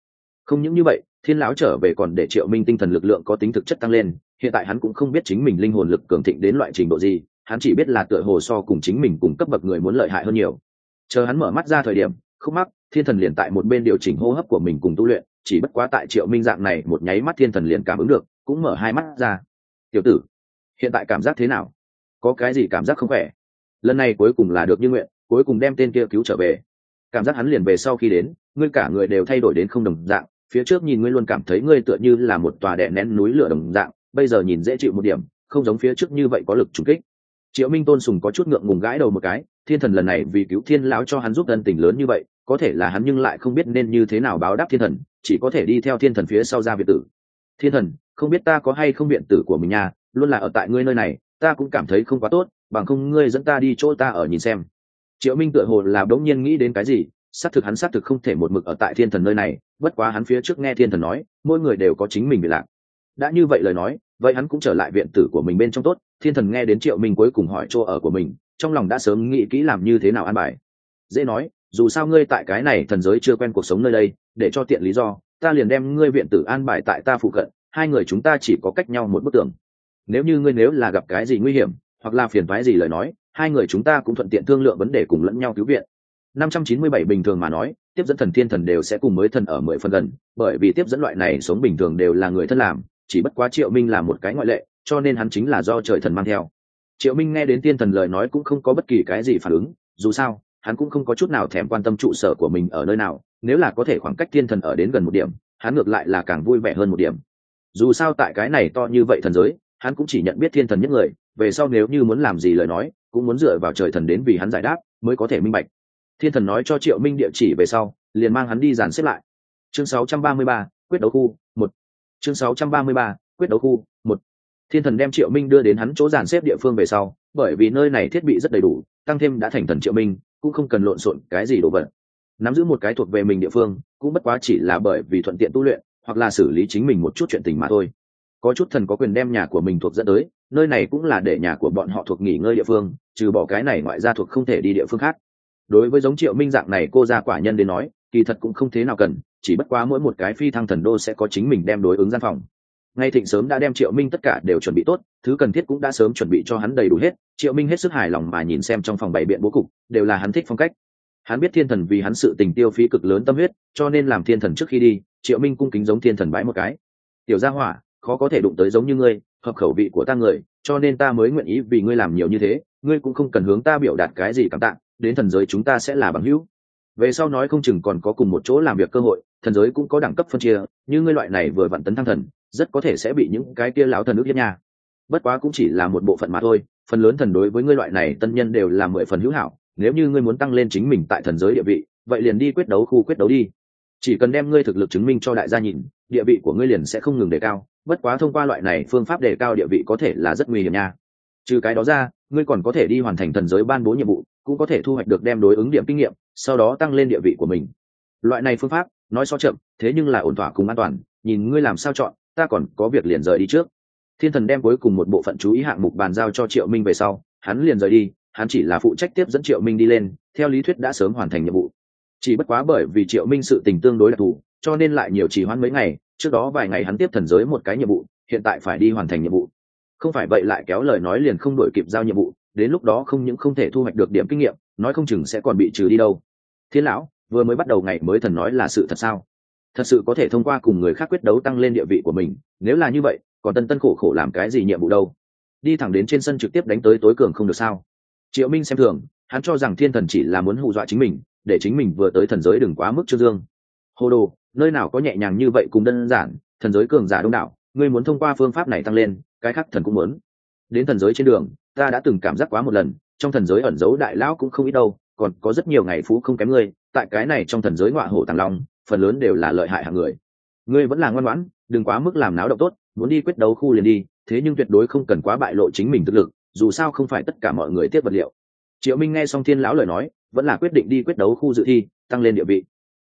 Không những như vậy, thiên lão trở về còn để Triệu Minh tinh thần lực lượng có tính thực chất tăng lên, hiện tại hắn cũng không biết chính mình linh hồn lực cường thịnh đến loại trình độ gì, hắn chỉ biết là tựa hồ so cùng chính mình cùng cấp bậc người muốn lợi hại hơn nhiều. Chờ hắn mở mắt ra thời điểm, khúc mắc, thiên thần liền tại một bên điều chỉnh hô hấp của mình cùng tu luyện, chỉ bất quá tại Triệu Minh dạng này một nháy mắt thiên thần liền cảm ứng được, cũng mở hai mắt ra. Tiểu tử, hiện tại cảm giác thế nào? Có cái gì cảm giác không khỏe? Lần này cuối cùng là được như nguyện, cuối cùng đem tên kia cứu trở về. Cảm giác hắn liền về sau khi đến, ngươi cả người đều thay đổi đến không đồng dạng, phía trước nhìn ngươi luôn cảm thấy ngươi tựa như là một tòa đè nén núi lửa đồng dạng, bây giờ nhìn dễ chịu một điểm, không giống phía trước như vậy có lực trùng kích. Triệu Minh tôn sùng có chút ngượng ngùng gãi đầu một cái, thiên thần lần này vì cứu thiên lão cho hắn giúp ân tình lớn như vậy, có thể là hắn nhưng lại không biết nên như thế nào báo đáp thiên thần, chỉ có thể đi theo thiên thần phía sau ra viện tử. Thiên thần, không biết ta có hay không viện tử của mình nha, luôn là ở tại ngươi nơi này, ta cũng cảm thấy không quá tốt, bằng không ngươi dẫn ta đi chỗ ta ở nhìn xem. Triệu Minh tựa hồ là đống nhiên nghĩ đến cái gì, xác thực hắn xác thực không thể một mực ở tại thiên thần nơi này, bất quá hắn phía trước nghe thiên thần nói, mỗi người đều có chính mình bị lạc. Đã như vậy lời nói, vậy hắn cũng trở lại viện tử của mình bên trong tốt. Thiên thần nghe đến Triệu Minh cuối cùng hỏi chỗ ở của mình, trong lòng đã sớm nghĩ kỹ làm như thế nào an bài. Dễ nói, dù sao ngươi tại cái này thần giới chưa quen cuộc sống nơi đây, để cho tiện lý do, ta liền đem ngươi viện tử an bài tại ta phụ cận, hai người chúng ta chỉ có cách nhau một bức tường. Nếu như ngươi nếu là gặp cái gì nguy hiểm hoặc là phiền toái gì lời nói, hai người chúng ta cũng thuận tiện thương lượng vấn đề cùng lẫn nhau cứu viện. năm trăm chín mươi bảy bình thường mà nói, tiếp dẫn thần thiên thần đều sẽ cùng mới thần ở mười phần gần, bởi vì tiếp dẫn loại này sống bình thường đều là người thân làm, chỉ bất quá Triệu Minh là một cái ngoại lệ, cho nên hắn chính là do trời thần mang theo. Triệu Minh nghe đến tiên thần lời nói cũng không có bất kỳ cái gì phản ứng, dù sao hắn cũng không có chút nào thèm quan tâm trụ sở của mình ở nơi nào, nếu là có thể khoảng cách tiên thần ở đến gần một điểm, hắn ngược lại là càng vui vẻ hơn một điểm. Dù sao tại cái này to như vậy thần giới, hắn cũng chỉ nhận biết thiên thần nhất người, về sau nếu như muốn làm gì lời nói, cũng muốn dựa vào trời thần đến vì hắn giải đáp, mới có thể minh bạch. Thiên thần nói cho Triệu Minh địa chỉ về sau, liền mang hắn đi dàn xếp lại. Chương sáu trăm ba mươi ba, quyết đấu khu một. Chương sáu trăm ba mươi ba, quyết đấu khu một. Thiên thần đem Triệu Minh đưa đến hắn chỗ dàn xếp địa phương về sau, bởi vì nơi này thiết bị rất đầy đủ, tăng thêm đã thành thần Triệu Minh, cũng không cần lộn xộn cái gì đồ vật. Nắm giữ một cái thuộc về mình địa phương, cũng bất quá chỉ là bởi vì thuận tiện tu luyện, hoặc là xử lý chính mình một chút chuyện tình mà thôi. Có chút thần có quyền đem nhà của mình thuộc dẫn tới, nơi này cũng là để nhà của bọn họ thuộc nghỉ ngơi địa phương, trừ bỏ cái này ngoại gia thuộc không thể đi địa phương khác. Đối với giống Triệu Minh dạng này cô gia quả nhân đến nói, kỳ thật cũng không thế nào cần, chỉ bất quá mỗi một cái phi thăng thần đô sẽ có chính mình đem đối ứng gian phòng. Ngay thịnh sớm đã đem Triệu Minh tất cả đều chuẩn bị tốt, thứ cần thiết cũng đã sớm chuẩn bị cho hắn đầy đủ hết. Triệu Minh hết sức hài lòng mà nhìn xem trong phòng bày biện bố cục, đều là hắn thích phong cách. Hắn biết thiên thần vì hắn sự tình tiêu phí cực lớn tâm huyết, cho nên làm thiên thần trước khi đi, Triệu Minh cung kính giống thiên thần bái một cái. Tiểu gia hỏa, khó có thể đụng tới giống như ngươi, hợp khẩu vị của ta người, cho nên ta mới nguyện ý vì ngươi làm nhiều như thế, ngươi cũng không cần hướng ta biểu đạt cái gì cảm tạ, đến thần giới chúng ta sẽ là bằng hữu. Về sau nói không chừng còn có cùng một chỗ làm việc cơ hội, thần giới cũng có đẳng cấp phân chia, như ngươi loại này vừa vặn tấn thăng thần, rất có thể sẽ bị những cái kia lão thần ức hiếp nha. Bất quá cũng chỉ là một bộ phận mà thôi, phần lớn thần đối với ngươi loại này tân nhân đều là mười phần hữu hảo, nếu như ngươi muốn tăng lên chính mình tại thần giới địa vị, vậy liền đi quyết đấu khu quyết đấu đi. Chỉ cần đem ngươi thực lực chứng minh cho đại gia nhìn, địa vị của ngươi liền sẽ không ngừng đề cao, bất quá thông qua loại này phương pháp đề cao địa vị có thể là rất nguy hiểm nha. Trừ cái đó ra, ngươi còn có thể đi hoàn thành thần giới ban bố nhiệm vụ, cũng có thể thu hoạch được đem đối ứng điểm kinh nghiệm, sau đó tăng lên địa vị của mình. Loại này phương pháp nói so chậm, thế nhưng là ổn thỏa cùng an toàn, nhìn ngươi làm sao chọn, ta còn có việc liền rời đi trước. Thiên thần đem cuối cùng một bộ phận chú ý hạng mục bàn giao cho Triệu Minh về sau, hắn liền rời đi, hắn chỉ là phụ trách tiếp dẫn Triệu Minh đi lên, theo lý thuyết đã sớm hoàn thành nhiệm vụ. Chỉ bất quá bởi vì Triệu Minh sự tình tương đối đặc thù, cho nên lại nhiều trì hoãn mấy ngày, trước đó vài ngày hắn tiếp thần giới một cái nhiệm vụ, hiện tại phải đi hoàn thành nhiệm vụ. Không phải vậy lại kéo lời nói liền không đổi kịp giao nhiệm vụ, đến lúc đó không những không thể thu hoạch được điểm kinh nghiệm, nói không chừng sẽ còn bị trừ đi đâu. Thiên lão, vừa mới bắt đầu ngày mới thần nói là sự thật sao? Thật sự có thể thông qua cùng người khác quyết đấu tăng lên địa vị của mình, nếu là như vậy, còn tân tân khổ khổ làm cái gì nhiệm vụ đâu? Đi thẳng đến trên sân trực tiếp đánh tới tối cường không được sao? Triệu Minh xem thường, hắn cho rằng thiên thần chỉ là muốn hù dọa chính mình, để chính mình vừa tới thần giới đừng quá mức trương dương. Hồ đồ, nơi nào có nhẹ nhàng như vậy cùng đơn giản, thần giới cường giả đông đảo, ngươi muốn thông qua phương pháp này tăng lên, cái khác thần cũng muốn. Đến thần giới trên đường, ta đã từng cảm giác quá một lần, trong thần giới ẩn giấu đại lão cũng không ít đâu, còn có rất nhiều ngày phú không kém ngươi, tại cái này trong thần giới ngọa hổ tàng long, phần lớn đều là lợi hại hạng người. Ngươi vẫn là ngoan ngoãn, đừng quá mức làm náo động tốt, muốn đi quyết đấu khu liền đi, thế nhưng tuyệt đối không cần quá bại lộ chính mình thực lực, dù sao không phải tất cả mọi người tiếp vật liệu. Triệu Minh nghe xong thiên lão lời nói, vẫn là quyết định đi quyết đấu khu dự thi, tăng lên địa vị.